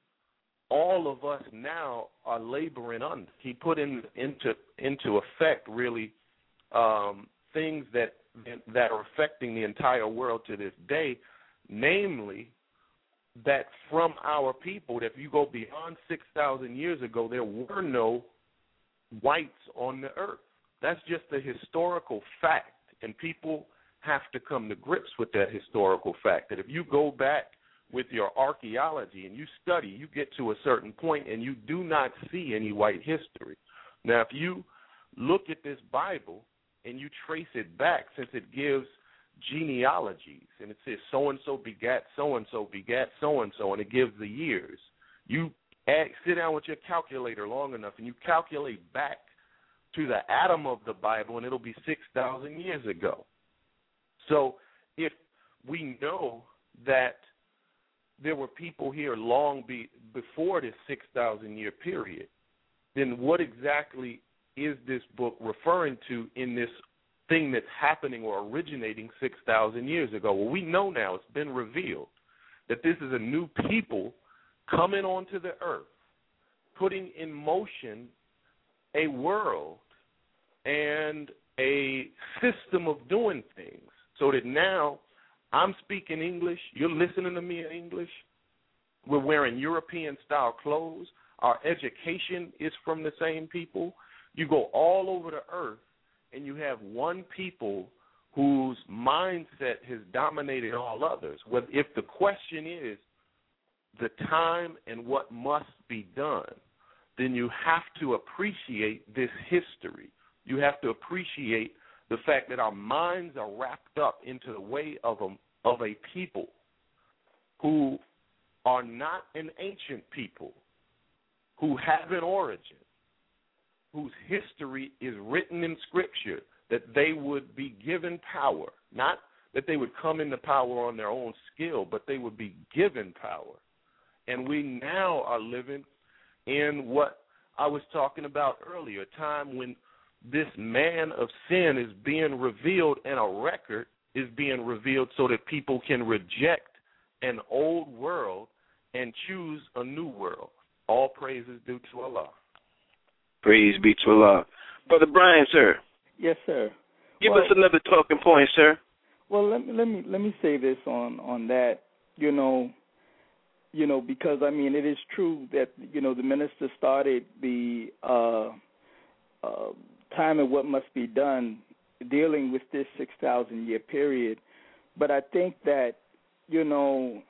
all of us now are laboring under. He put in, into into effect, really, um, things that that are affecting the entire world to this day, namely that from our people, that if you go beyond six thousand years ago, there were no whites on the earth. That's just a historical fact, and people have to come to grips with that historical fact, that if you go back with your archaeology and you study, you get to a certain point and you do not see any white history. Now, if you look at this Bible and you trace it back, since it gives genealogies, and it says so-and-so begat so-and-so begat so-and-so, and it gives the years, you add, sit down with your calculator long enough and you calculate back to the Adam of the Bible, and it'll be six thousand years ago. So if we know that there were people here long be, before this six thousand year period, then what exactly is this book referring to in this thing that's happening or originating six thousand years ago? Well, we know now, it's been revealed, that this is a new people coming onto the earth, putting in motion a world and a system of doing things, so that now I'm speaking English, you're listening to me in English, we're wearing European-style clothes, our education is from the same people. You go all over the earth, and you have one people whose mindset has dominated all others. Well, if the question is the time and what must be done, then you have to appreciate this history. You have to appreciate the fact that our minds are wrapped up into the way of a, of a people who are not an ancient people, who have an origin, whose history is written in Scripture, that they would be given power, not that they would come into power on their own skill, but they would be given power. And we now are living in what I was talking about earlier, a time when this man of sin is being revealed and a record is being revealed so that people can reject an old world and choose a new world. All praise is due to Allah. Praise be to Allah. Brother Brian, sir. Yes, sir. Give well, us another talking point, sir. Well, let me let me let me say this on, on that. You know, you know, because I mean, it is true that you know the minister started the uh, uh, time and what must be done dealing with this six thousand year period, but I think that you know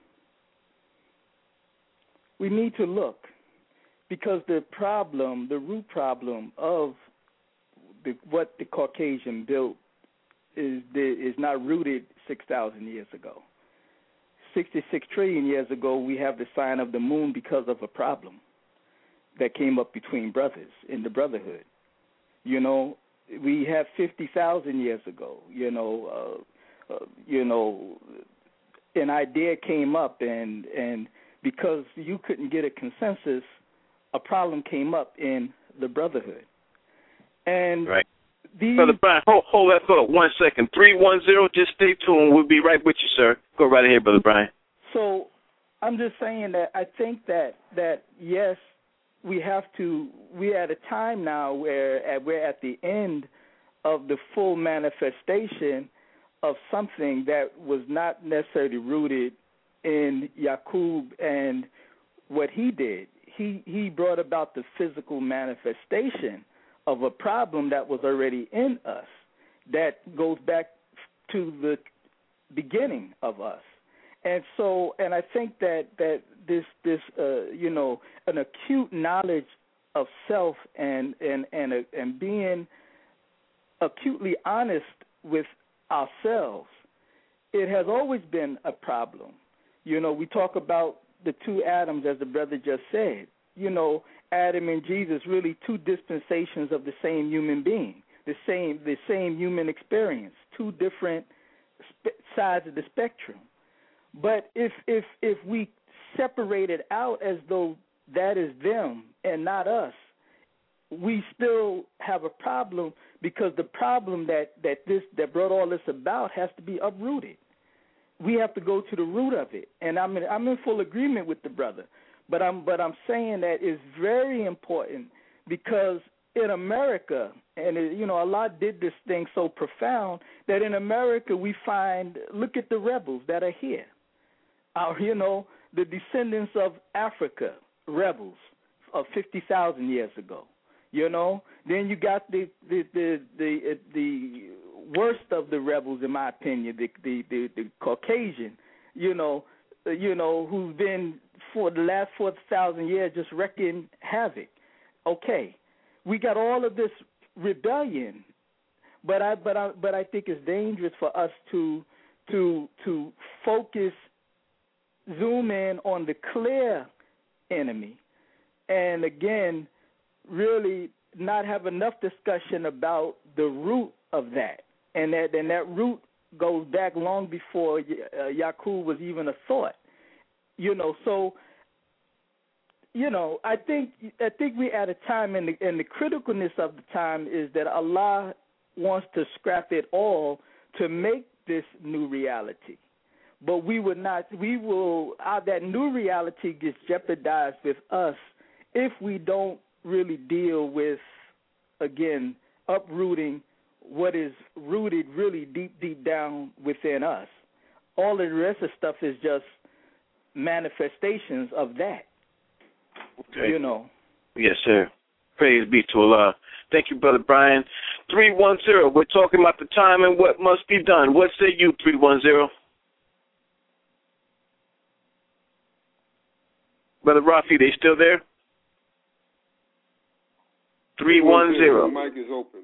we need to look. Because the problem, the root problem of the, what the Caucasian built is is not rooted six thousand years ago. sixty-six trillion years ago, we have the sign of the moon because of a problem that came up between brothers in the brotherhood. You know, we have fifty thousand years ago, you know, uh, uh, you know, an idea came up, and, and because you couldn't get a consensus, a problem came up in the brotherhood. And right. these... Brother Brian, hold, hold that thought one second. three one zero, just stay tuned. We'll be right with you, sir. Go right ahead, Brother Brian. So I'm just saying that I think that, that yes, we have to, we're at a time now where at, we're at the end of the full manifestation of something that was not necessarily rooted in Yaqub and what he did. He he brought about the physical manifestation of a problem that was already in us that goes back to the beginning of us. And so, and I think that, that this, this uh, you know, an acute knowledge of self and and and, uh, and being acutely honest with ourselves, it has always been a problem. You know, we talk about the two Adams, as the brother just said. You know, Adam and Jesus, really two dispensations of the same human being, the same the same human experience, two different sp- sides of the spectrum. But if if if we separate it out as though that is them and not us, we still have a problem, because the problem that, that this that brought all this about has to be uprooted. We have to go to the root of it, and I'm in, I'm in full agreement with the brother. But I'm but I'm saying that it's very important, because in America, and it, you know, Allah did this thing so profound that in America we find, look at the rebels that are here, our you know the descendants of Africa rebels of fifty thousand years ago. You know, then you got the the the the, the worst of the rebels, in my opinion, the, the the the Caucasian. You know, you know, who's been for the last four thousand years just wreaking havoc. Okay, we got all of this rebellion, but I but I but I think it's dangerous for us to to to focus, zoom in on the clear enemy, and again, really not have enough discussion about the root of that, and that and that root goes back long before uh, Yaqub was even a thought. You know, so you know, I think I think we're at a time, and the, and the criticalness of the time is that Allah wants to scrap it all to make this new reality. But we would not. We will. Uh, that new reality gets jeopardized with us if we don't really deal with, again, uprooting what is rooted really deep, deep down within us. All of the rest of stuff is just manifestations of that. Okay. You know. Yes, sir. Praise be to Allah. Thank you, Brother Brian. three one zero, we're talking about the time and what must be done. What say you, three one zero? Brother Rafi, they still there? three one zero. The mic is open.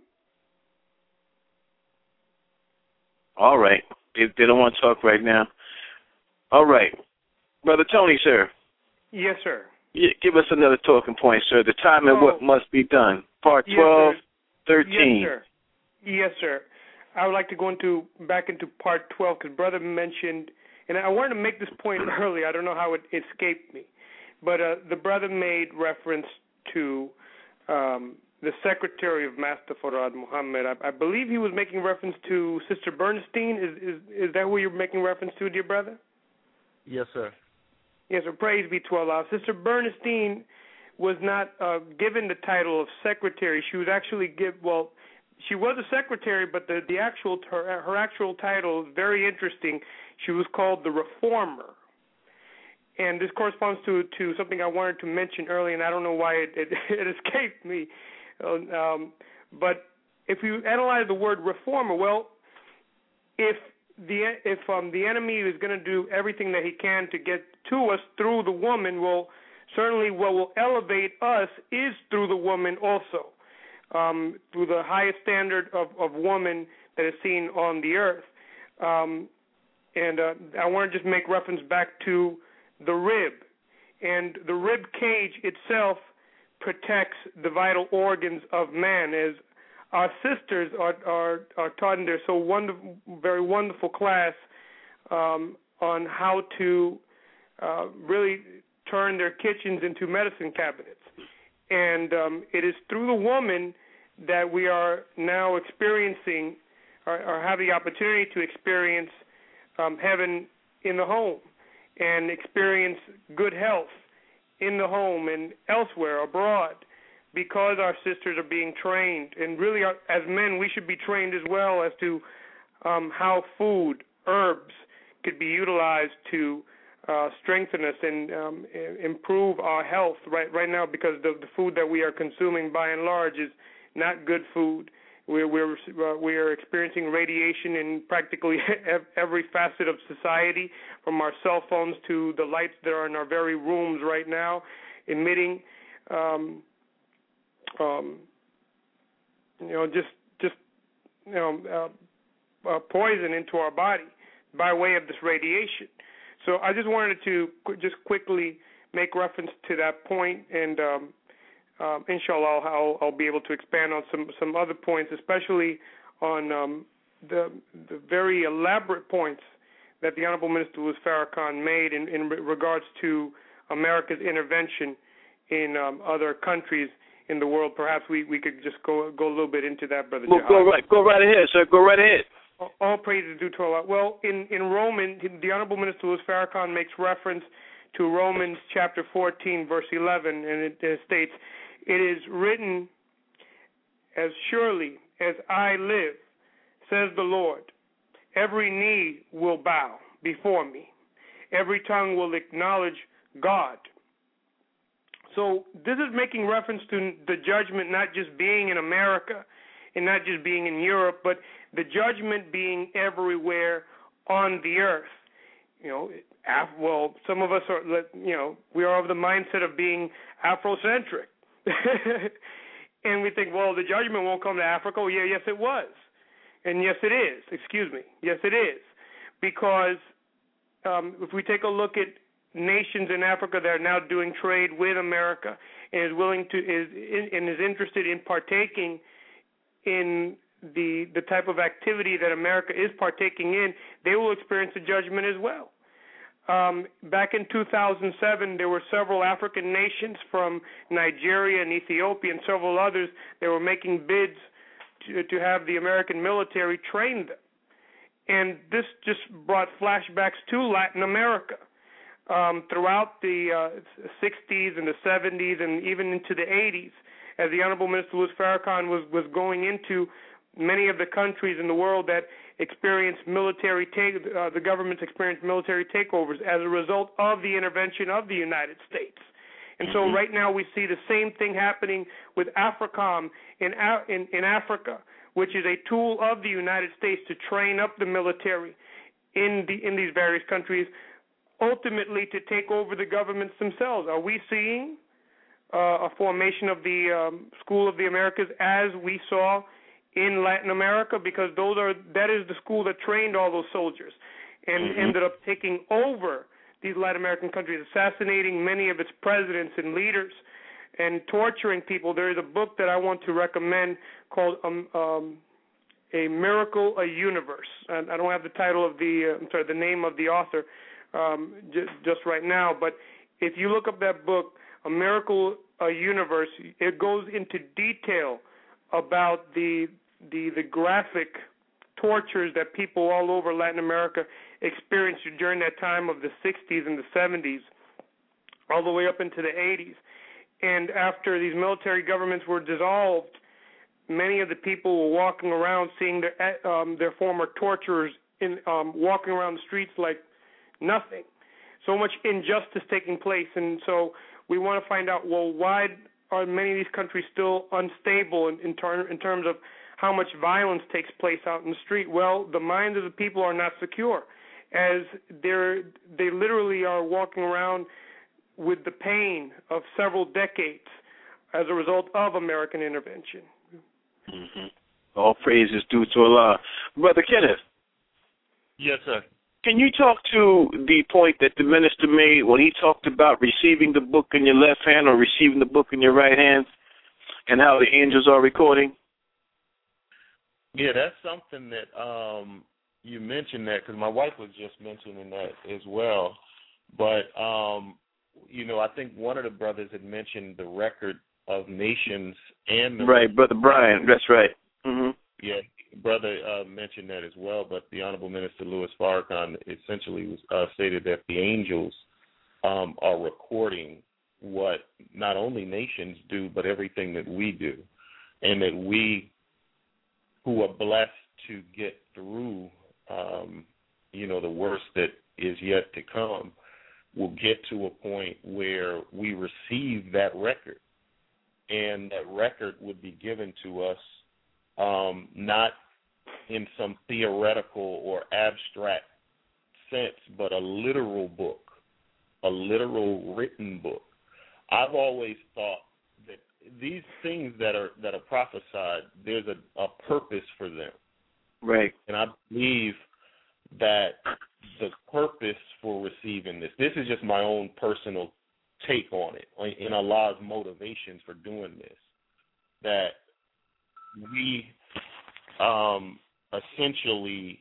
All right. They, they don't want to talk right now. All right. Brother Tony, sir. Yes, sir. Yeah, give us another talking point, sir. The time and oh. what must be done. Part yes, twelve, sir. thirteen. Yes, sir. Yes, sir. I would like to go into back into part twelve, because brother mentioned, and I wanted to make this point earlier. I don't know how it escaped me. But uh, the brother made reference to um, the secretary of Master Farad Muhammad. I, I believe he was making reference to Sister Bernstein. Is, is is that who you're making reference to, dear brother? Yes, sir. Yes, sir. Praise be to Allah. Sister Bernstein was not uh, given the title of secretary. She was actually give well, she was a secretary, but the the actual her, her actual title is very interesting. She was called the Reformer. And this corresponds to, to something I wanted to mention earlier, and I don't know why it, it, it escaped me. Um, but if you analyze the word reformer, well, if the if um, the enemy is going to do everything that he can to get to us through the woman, well, certainly what will elevate us is through the woman also, um, through the highest standard of, of woman that is seen on the earth. Um, and uh, I want to just make reference back to the rib, and the rib cage itself protects the vital organs of man, as our sisters are are, are taught in their so wonderful, very wonderful class um, on how to uh, really turn their kitchens into medicine cabinets. And um, it is through the woman that we are now experiencing, or, or have the opportunity to experience um, heaven in the home, and experience good health in the home and elsewhere, abroad, because our sisters are being trained. And really, our, as men, we should be trained as well as to um, how food, herbs, could be utilized to uh, strengthen us and um, improve our health right right now, because the, the food that we are consuming, by and large, is not good food. We're we're uh, we are experiencing radiation in practically every facet of society, from our cell phones to the lights that are in our very rooms right now, emitting um, um, you know, just just you know, uh, uh, poison into our body by way of this radiation. So I just wanted to qu- just quickly make reference to that point, and um, um, inshallah, I'll, I'll be able to expand on some, some other points, especially on um, the the very elaborate points that the Honorable Minister Louis Farrakhan made in, in regards to America's intervention in um, other countries in the world. Perhaps we, we could just go go a little bit into that, Brother Well, Jihad. go right, go right ahead, sir. Go right ahead. All, all praise is due to Allah. Well, in, in Romans, the Honorable Minister Louis Farrakhan makes reference to Romans chapter fourteen, verse eleven, and it, it states, "It is written, as surely as I live, says the Lord, every knee will bow before me. Every tongue will acknowledge God." So this is making reference to the judgment not just being in America and not just being in Europe, but the judgment being everywhere on the earth. You know, af- well, some of us are, you know, we are of the mindset of being Afrocentric. And we think, well, the judgment won't come to Africa. Well, yeah, yes, it was. And yes, it is. Excuse me. Yes, it is. Because um, if we take a look at nations in Africa that are now doing trade with America and is willing to is and is interested in partaking in the the type of activity that America is partaking in, they will experience a judgment as well. Um, back in two thousand seven, there were several African nations from Nigeria and Ethiopia and several others that were making bids to, to have the American military train them. And this just brought flashbacks to Latin America. Um, throughout the uh, sixties and the seventies and even into the eighties, as the Honorable Minister Louis Farrakhan was, was going into many of the countries in the world that experienced military take, uh, the governments experienced military takeovers as a result of the intervention of the United States. And so right now we see the same thing happening with AFRICOM in, in, in Africa, which is a tool of the United States to train up the military in the in these various countries, ultimately to take over the governments themselves. Are we seeing uh, a formation of the um, School of the Americas as we saw in Latin America? Because those are that is the school that trained all those soldiers and mm-hmm. ended up taking over these Latin American countries, assassinating many of its presidents and leaders and torturing people. There is a book that I want to recommend called um, um, A Miracle, a Universe. And I don't have the title of the, uh, I'm sorry, the name of the author, Um, just, just right now, but if you look up that book, A Miracle, a Universe, it goes into detail about the the the graphic tortures that people all over Latin America experienced during that time of the sixties and the seventies, all the way up into the eighties. And after these military governments were dissolved, many of the people were walking around seeing their um, their former torturers in um, walking around the streets like nothing. So much injustice taking place, and so we want to find out, well, why are many of these countries still unstable in, in, ter- in terms of how much violence takes place out in the street? Well, the minds of the people are not secure, as they're, they literally are walking around with the pain of several decades as a result of American intervention. Mm-hmm. All praise is due to Allah. Brother Kenneth. Yes, sir. Can you talk to the point that the minister made when he talked about receiving the book in your left hand or receiving the book in your right hand and how the angels are recording? Yeah, that's something that um, you mentioned that because my wife was just mentioning that as well. But, um, you know, I think one of the brothers had mentioned the record of nations and the right, Brother Brian, that's right. Mm-hmm. Yeah, brother uh, mentioned that as well, but the Honorable Minister Louis Farrakhan essentially was, uh, stated that the angels um, are recording what not only nations do, but everything that we do, and that we who are blessed to get through, um, you know, the worst that is yet to come, will get to a point where we receive that record, and that record would be given to us um, not in some theoretical or abstract sense, but a literal book, a literal written book. I've always thought that these things that are that are prophesied, there's a, a purpose for them. Right. And I believe that the purpose for receiving this, this is just my own personal take on it, in Allah's motivations for doing this, that we um, essentially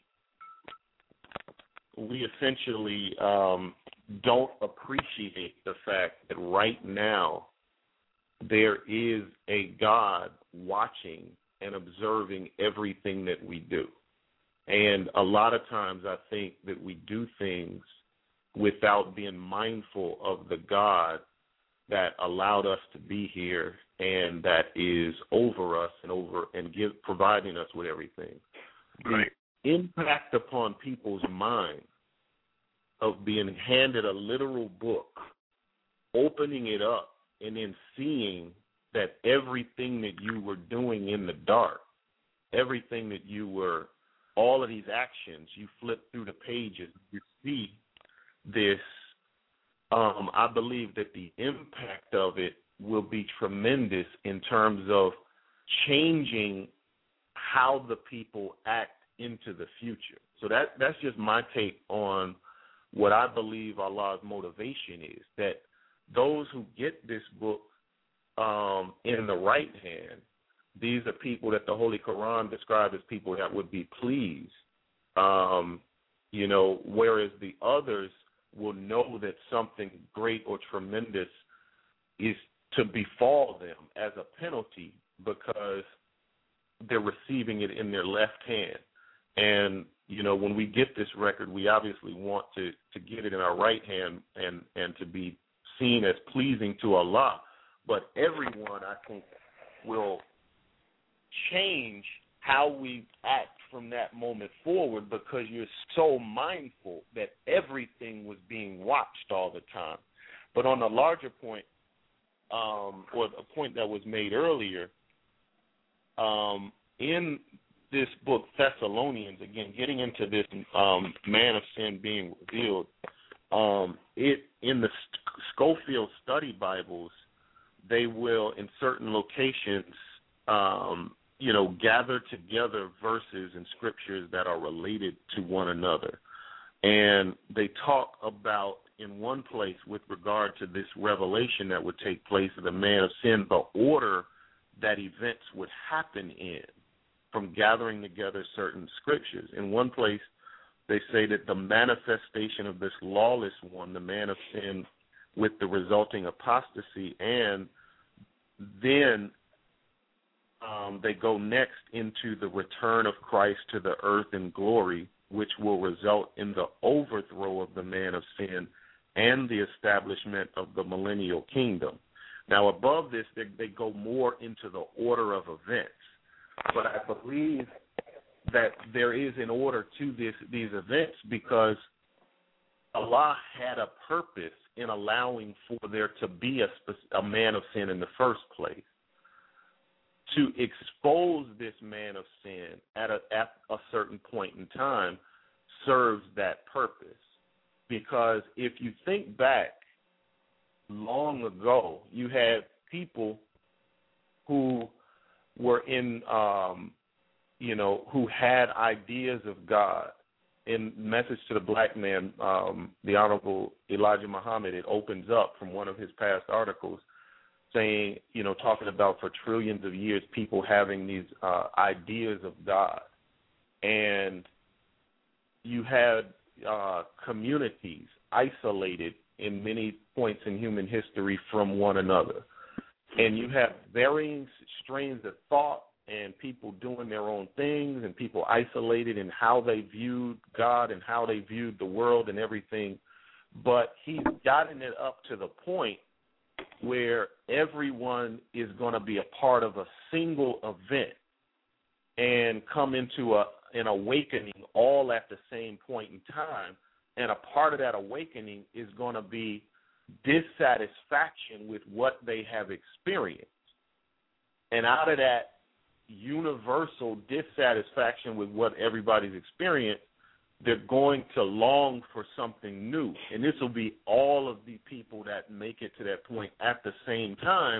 we essentially um, don't appreciate the fact that right now there is a God watching and observing everything that we do. And a lot of times I think that we do things without being mindful of the God that allowed us to be here and that is over us and over and give providing us with everything. Right. The impact upon people's mind of being handed a literal book, opening it up, and then seeing that everything that you were doing in the dark, everything that you were, all of these actions, you flip through the pages, you see this, um, I believe that the impact of it will be tremendous in terms of changing how the people act into the future. So that that's just my take on what I believe Allah's motivation is, that those who get this book um, in the right hand, these are people that the Holy Quran described as people that would be pleased, um, you know, whereas the others will know that something great or tremendous is to befall them as a penalty because they're receiving it in their left hand. And, you know, when we get this record, we obviously want to, to get it in our right hand and, and to be seen as pleasing to Allah. But everyone, I think, will change how we act from that moment forward because you're so mindful that everything was being watched all the time. But on a larger point, um, or a point that was made earlier, um, in this book, Thessalonians, again, getting into this um, man of sin being revealed, um, it in the Scofield Study Bibles, they will, in certain locations, um, you know, gather together verses and scriptures that are related to one another. And they talk about, in one place, with regard to this revelation that would take place of the man of sin, the order that events would happen in, from gathering together certain scriptures. In one place, they say that the manifestation of this lawless one, the man of sin, with the resulting apostasy, and then um, they go next into the return of Christ to the earth in glory, which will result in the overthrow of the man of sin and the establishment of the millennial kingdom. Now, above this, they, they go more into the order of events. But I believe that there is an order to this, these events because Allah had a purpose in allowing for there to be a, a man of sin in the first place. To expose this man of sin at a, at a certain point in time serves that purpose. Because if you think back long ago, you had people who were in, um, you know, who had ideas of God. In Message to the Black Man, um, the Honorable Elijah Muhammad, it opens up from one of his past articles saying, you know, talking about for trillions of years people having these uh, ideas of God. And you had uh, communities isolated in many points in human history from one another. And you have varying strains of thought and people doing their own things and people isolated in how they viewed God and how they viewed the world and everything. But he's gotten it up to the point where everyone is going to be a part of a single event and come into a, an awakening all at the same point in time. And a part of that awakening is going to be dissatisfaction with what they have experienced. And out of that universal dissatisfaction with what everybody's experienced, they're going to long for something new. And this will be all of the people that make it to that point at the same time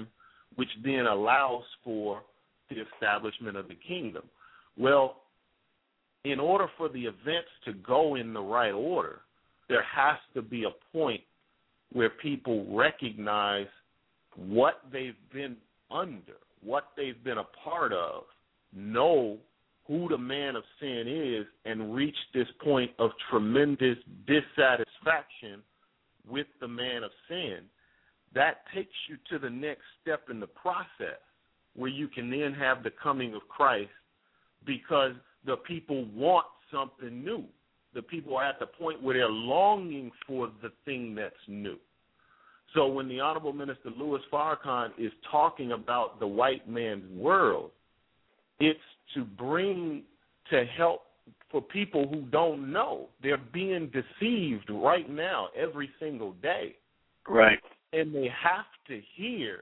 which then allows for the establishment of the kingdom. Well, in order for the events to go in the right order, there has to be a point where people recognize what they've been under, what they've been a part of, know who the man of sin is, and reach this point of tremendous dissatisfaction with the man of sin. That takes you to the next step in the process, where you can then have the coming of Christ, because the people want something new. The people are at the point where they're longing for the thing that's new. So when the Honorable Minister Louis Farrakhan is talking about the white man's world, it's to bring, to help for people who don't know. They're being deceived right now every single day. Right. And they have to hear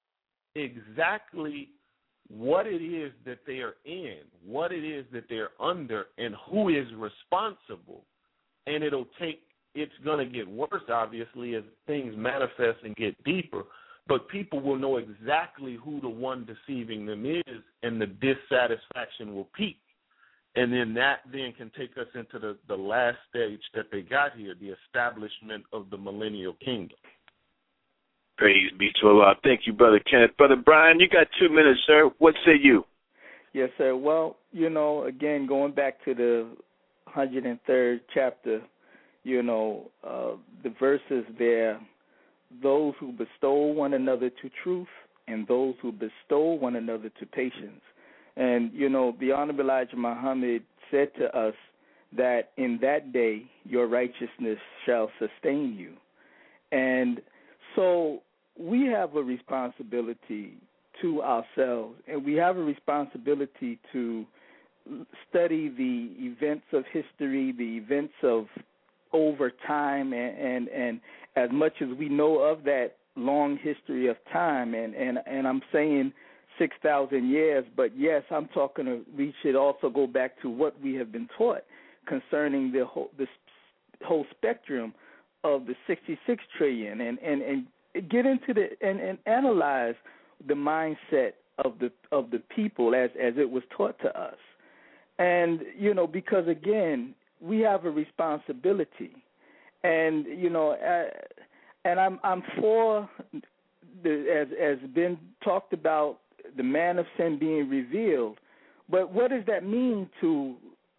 exactly what it is that they are in, what it is that they're under, and who is responsible. And it'll take, it's going to get worse, obviously, as things manifest and get deeper. But people will know exactly who the one deceiving them is, and the dissatisfaction will peak. And then that then can take us into the, the last stage that they got here, the establishment of the millennial kingdom. Praise be to Allah. Thank you, Brother Kenneth. Brother Brian, you got two minutes, sir. What say you? Yes, sir. Well, you know, again, going back to the one hundred third chapter, you know, uh, the verses there, those who bestow one another to truth and those who bestow one another to patience. And, you know, the Honorable Elijah Muhammad said to us that in that day your righteousness shall sustain you. And so we have a responsibility to ourselves, and we have a responsibility to study the events of history, the events of over time, and, and, and as much as we know of that long history of time, and, and, and I'm saying six thousand years, but yes, I'm talking to, we should also go back to what we have been taught concerning the whole, the whole spectrum of the sixty-six trillion, and, and, and get into the, and, and analyze the mindset of the, of the people as, as it was taught to us. And, you know, because again, we have a responsibility, and, you know, uh, and I'm, I'm for the, as, as been talked about, the man of sin being revealed, but what does that mean to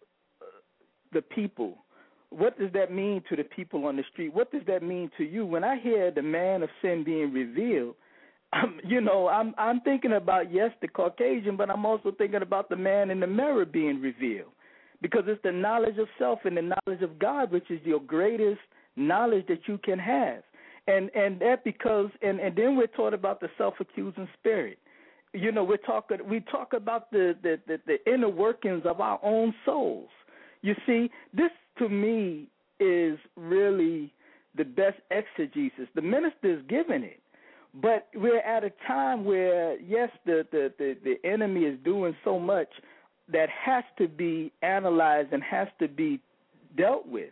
the people? What does that mean to the people on the street? What does that mean to you? When I hear the man of sin being revealed, I'm, you know, I'm I'm thinking about, yes, the Caucasian, but I'm also thinking about the man in the mirror being revealed, because it's the knowledge of self and the knowledge of God, which is your greatest knowledge that you can have. And and that because, and, and then we're taught about the self-accusing spirit. You know, we're talking, we talk about the, the, the, the inner workings of our own souls. You see, this to me is really the best exegesis. The minister is giving it, but we're at a time where, yes, the, the, the, the enemy is doing so much that has to be analyzed and has to be dealt with.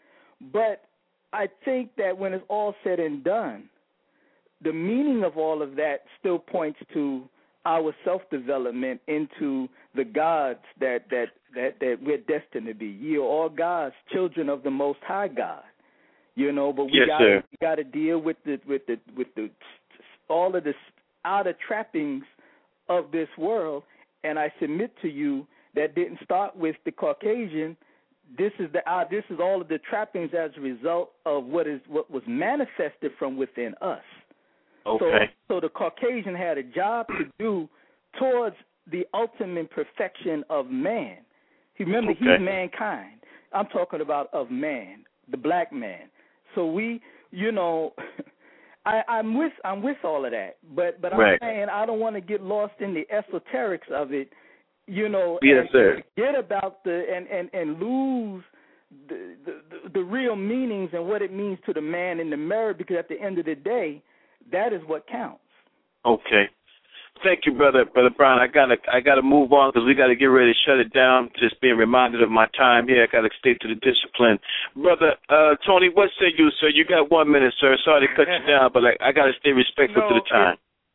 But I think that when it's all said and done, the meaning of all of that still points to our self-development into the gods that, that, that, that we're destined to be. Ye are all gods, children of the Most High God. You know, but we yes, got we got to deal with the with the with the all of the outer trappings of this world. And I submit to you that didn't start with the Caucasian. This is the uh, this is all of the trappings as a result of what is what was manifested from within us. Okay. So, so the Caucasian had a job to do towards the ultimate perfection of man. Remember, okay. He's mankind. I'm talking about of man, the black man. So we, you know, I, I'm with I'm with all of that, but but I'm right. saying I don't want to get lost in the esoterics of it, you know, yes, and sir. forget about the and, and, and lose the, the the real meanings and what it means to the man in the mirror, because at the end of the day, that is what counts. Okay. Thank you, brother, brother Brown. I gotta, I gotta move on because we gotta get ready to shut it down. Just being reminded of my time here. I gotta stay to the discipline, brother uh, Tony. What say you, sir? You got one minute, sir. Sorry to cut you down, but I, I gotta stay respectful no, to the time.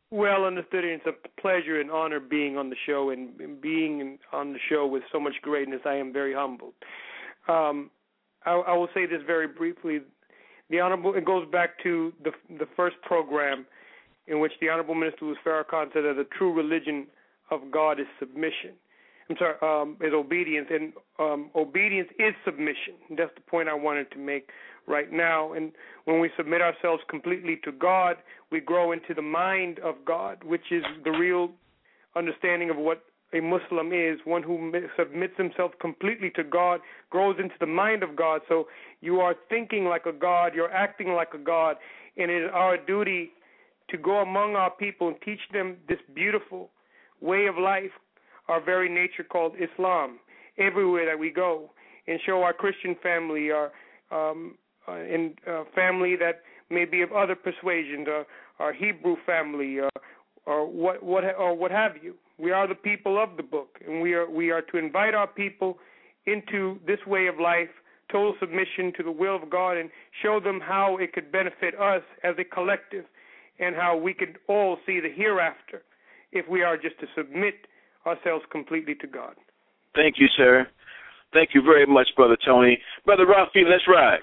Well understood, and it's a pleasure and honor being on the show and being on the show with so much greatness. I am very humbled. Um, I, I will say this very briefly. The Honorable, it goes back to the the first program in which the Honorable Minister Louis Farrakhan said that the true religion of God is submission. I'm sorry, um, is obedience, and um, obedience is submission. That's the point I wanted to make right now. And when we submit ourselves completely to God, we grow into the mind of God, which is the real understanding of what a Muslim is. One who submits himself completely to God grows into the mind of God. So you are thinking like a God, you're acting like a God, and it is our duty to go among our people and teach them this beautiful way of life, our very nature called Islam, everywhere that we go, and show our Christian family, our um, uh, and uh, family that may be of other persuasions, uh, our Hebrew family, uh, or what what or what have you. We are the people of the book, and we are we are to invite our people into this way of life, total submission to the will of God, and show them how it could benefit us as a collective, and how we could all see the hereafter if we are just to submit ourselves completely to God. Thank you, sir. Thank you very much, Brother Tony. Brother Rafi, let's ride.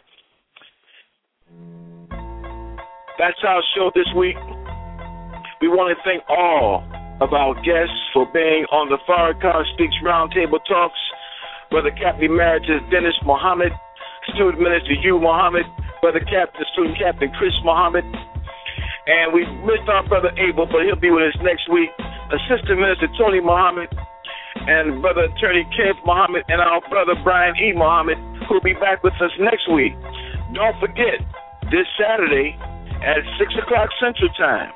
That's our show this week. We want to thank all of our guests for being on the Farrakhan Speaks Roundtable Talks. Brother Captain Emeritus Dennis Muhammad, Student Minister Hugh Muhammad, Brother Captain, Student Captain Chris Muhammad. And we missed our Brother Abel, but he'll be with us next week. Assistant Minister Tony Muhammad, and Brother Attorney Kenneth Muhammad, and our Brother Brian E. Muhammad, who'll be back with us next week. Don't forget, this Saturday at six o'clock Central Time,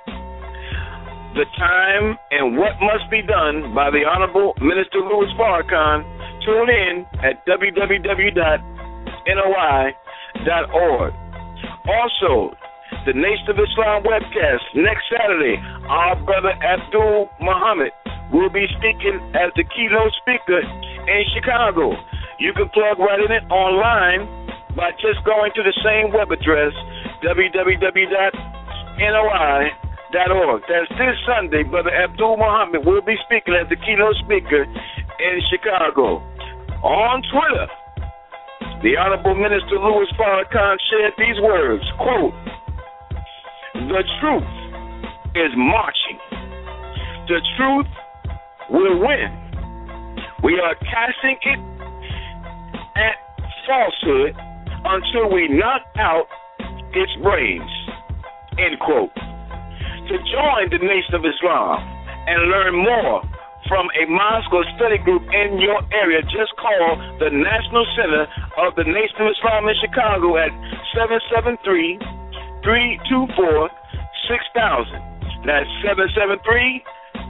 the time and what must be done by the Honorable Minister Louis Farrakhan. Tune in at w w w dot n o i dot org. Also, the Nation of Islam webcast next Saturday. Our Brother Abdul Muhammad will be speaking as the keynote speaker in Chicago. You can plug right in it online by just going to the same web address, w w w dot n o i dot org. That's this Sunday. Brother Abdul Muhammad will be speaking as the keynote speaker in Chicago. On Twitter, the Honorable Minister Louis Farrakhan shared these words, quote, "The truth is marching. The truth will win. We are casting it at falsehood until we knock out its brains." End quote. To join the Nation of Islam and learn more from a mosque or study group in your area, just call the National Center of the Nation of Islam in Chicago at seven seven three, three two four, six thousand. That's seven seven three,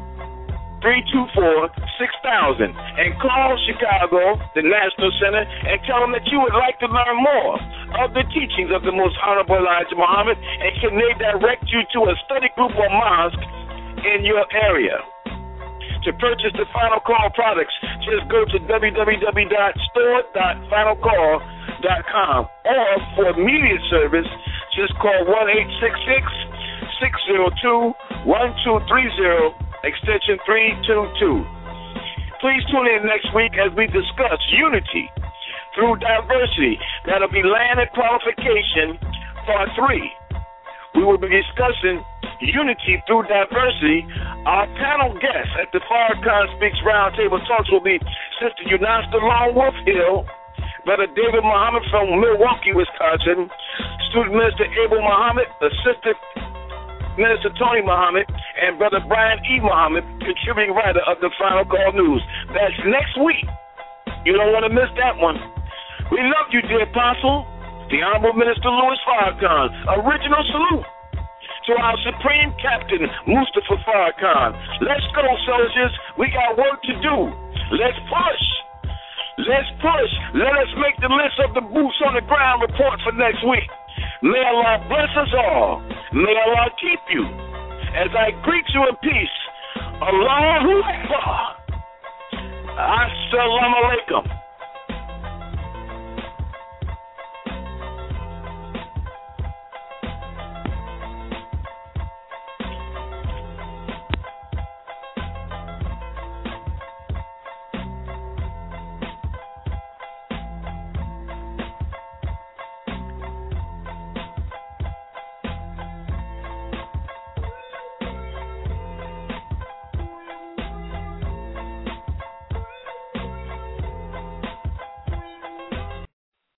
three two four, six thousand. And call Chicago, the National Center, and tell them that you would like to learn more of the teachings of the Most Honorable Elijah Muhammad, and can they direct you to a study group or mosque in your area. To purchase the Final Call products, just go to w w w dot store dot final call dot com, or for immediate service, just call one eight six six, six zero two, one two three zero, extension three two two. Please tune in next week as we discuss unity through diversity. That'll be land and qualification part three. We will be discussing unity through diversity. Our panel guests at the Farrakhan Speaks Roundtable Talks will be Sister Yunasta Long Wolf Hill, Brother David Muhammad from Milwaukee, Wisconsin, Student Minister Abel Muhammad, Assistant Minister Tony Muhammad, and Brother Brian E. Muhammad, contributing writer of the Final Call News. That's next week. You don't want to miss that one. We love you, dear Apostle. The Honorable Minister Louis Farrakhan. Original salute to our Supreme Captain, Mustafa Farrakhan. Let's go, soldiers. We got work to do. Let's push. Let's push. Let us make the list of the boots on the ground report for next week. May Allah bless us all. May Allah keep you. As I greet you in peace, Allahu Akbar. Assalamu alaikum.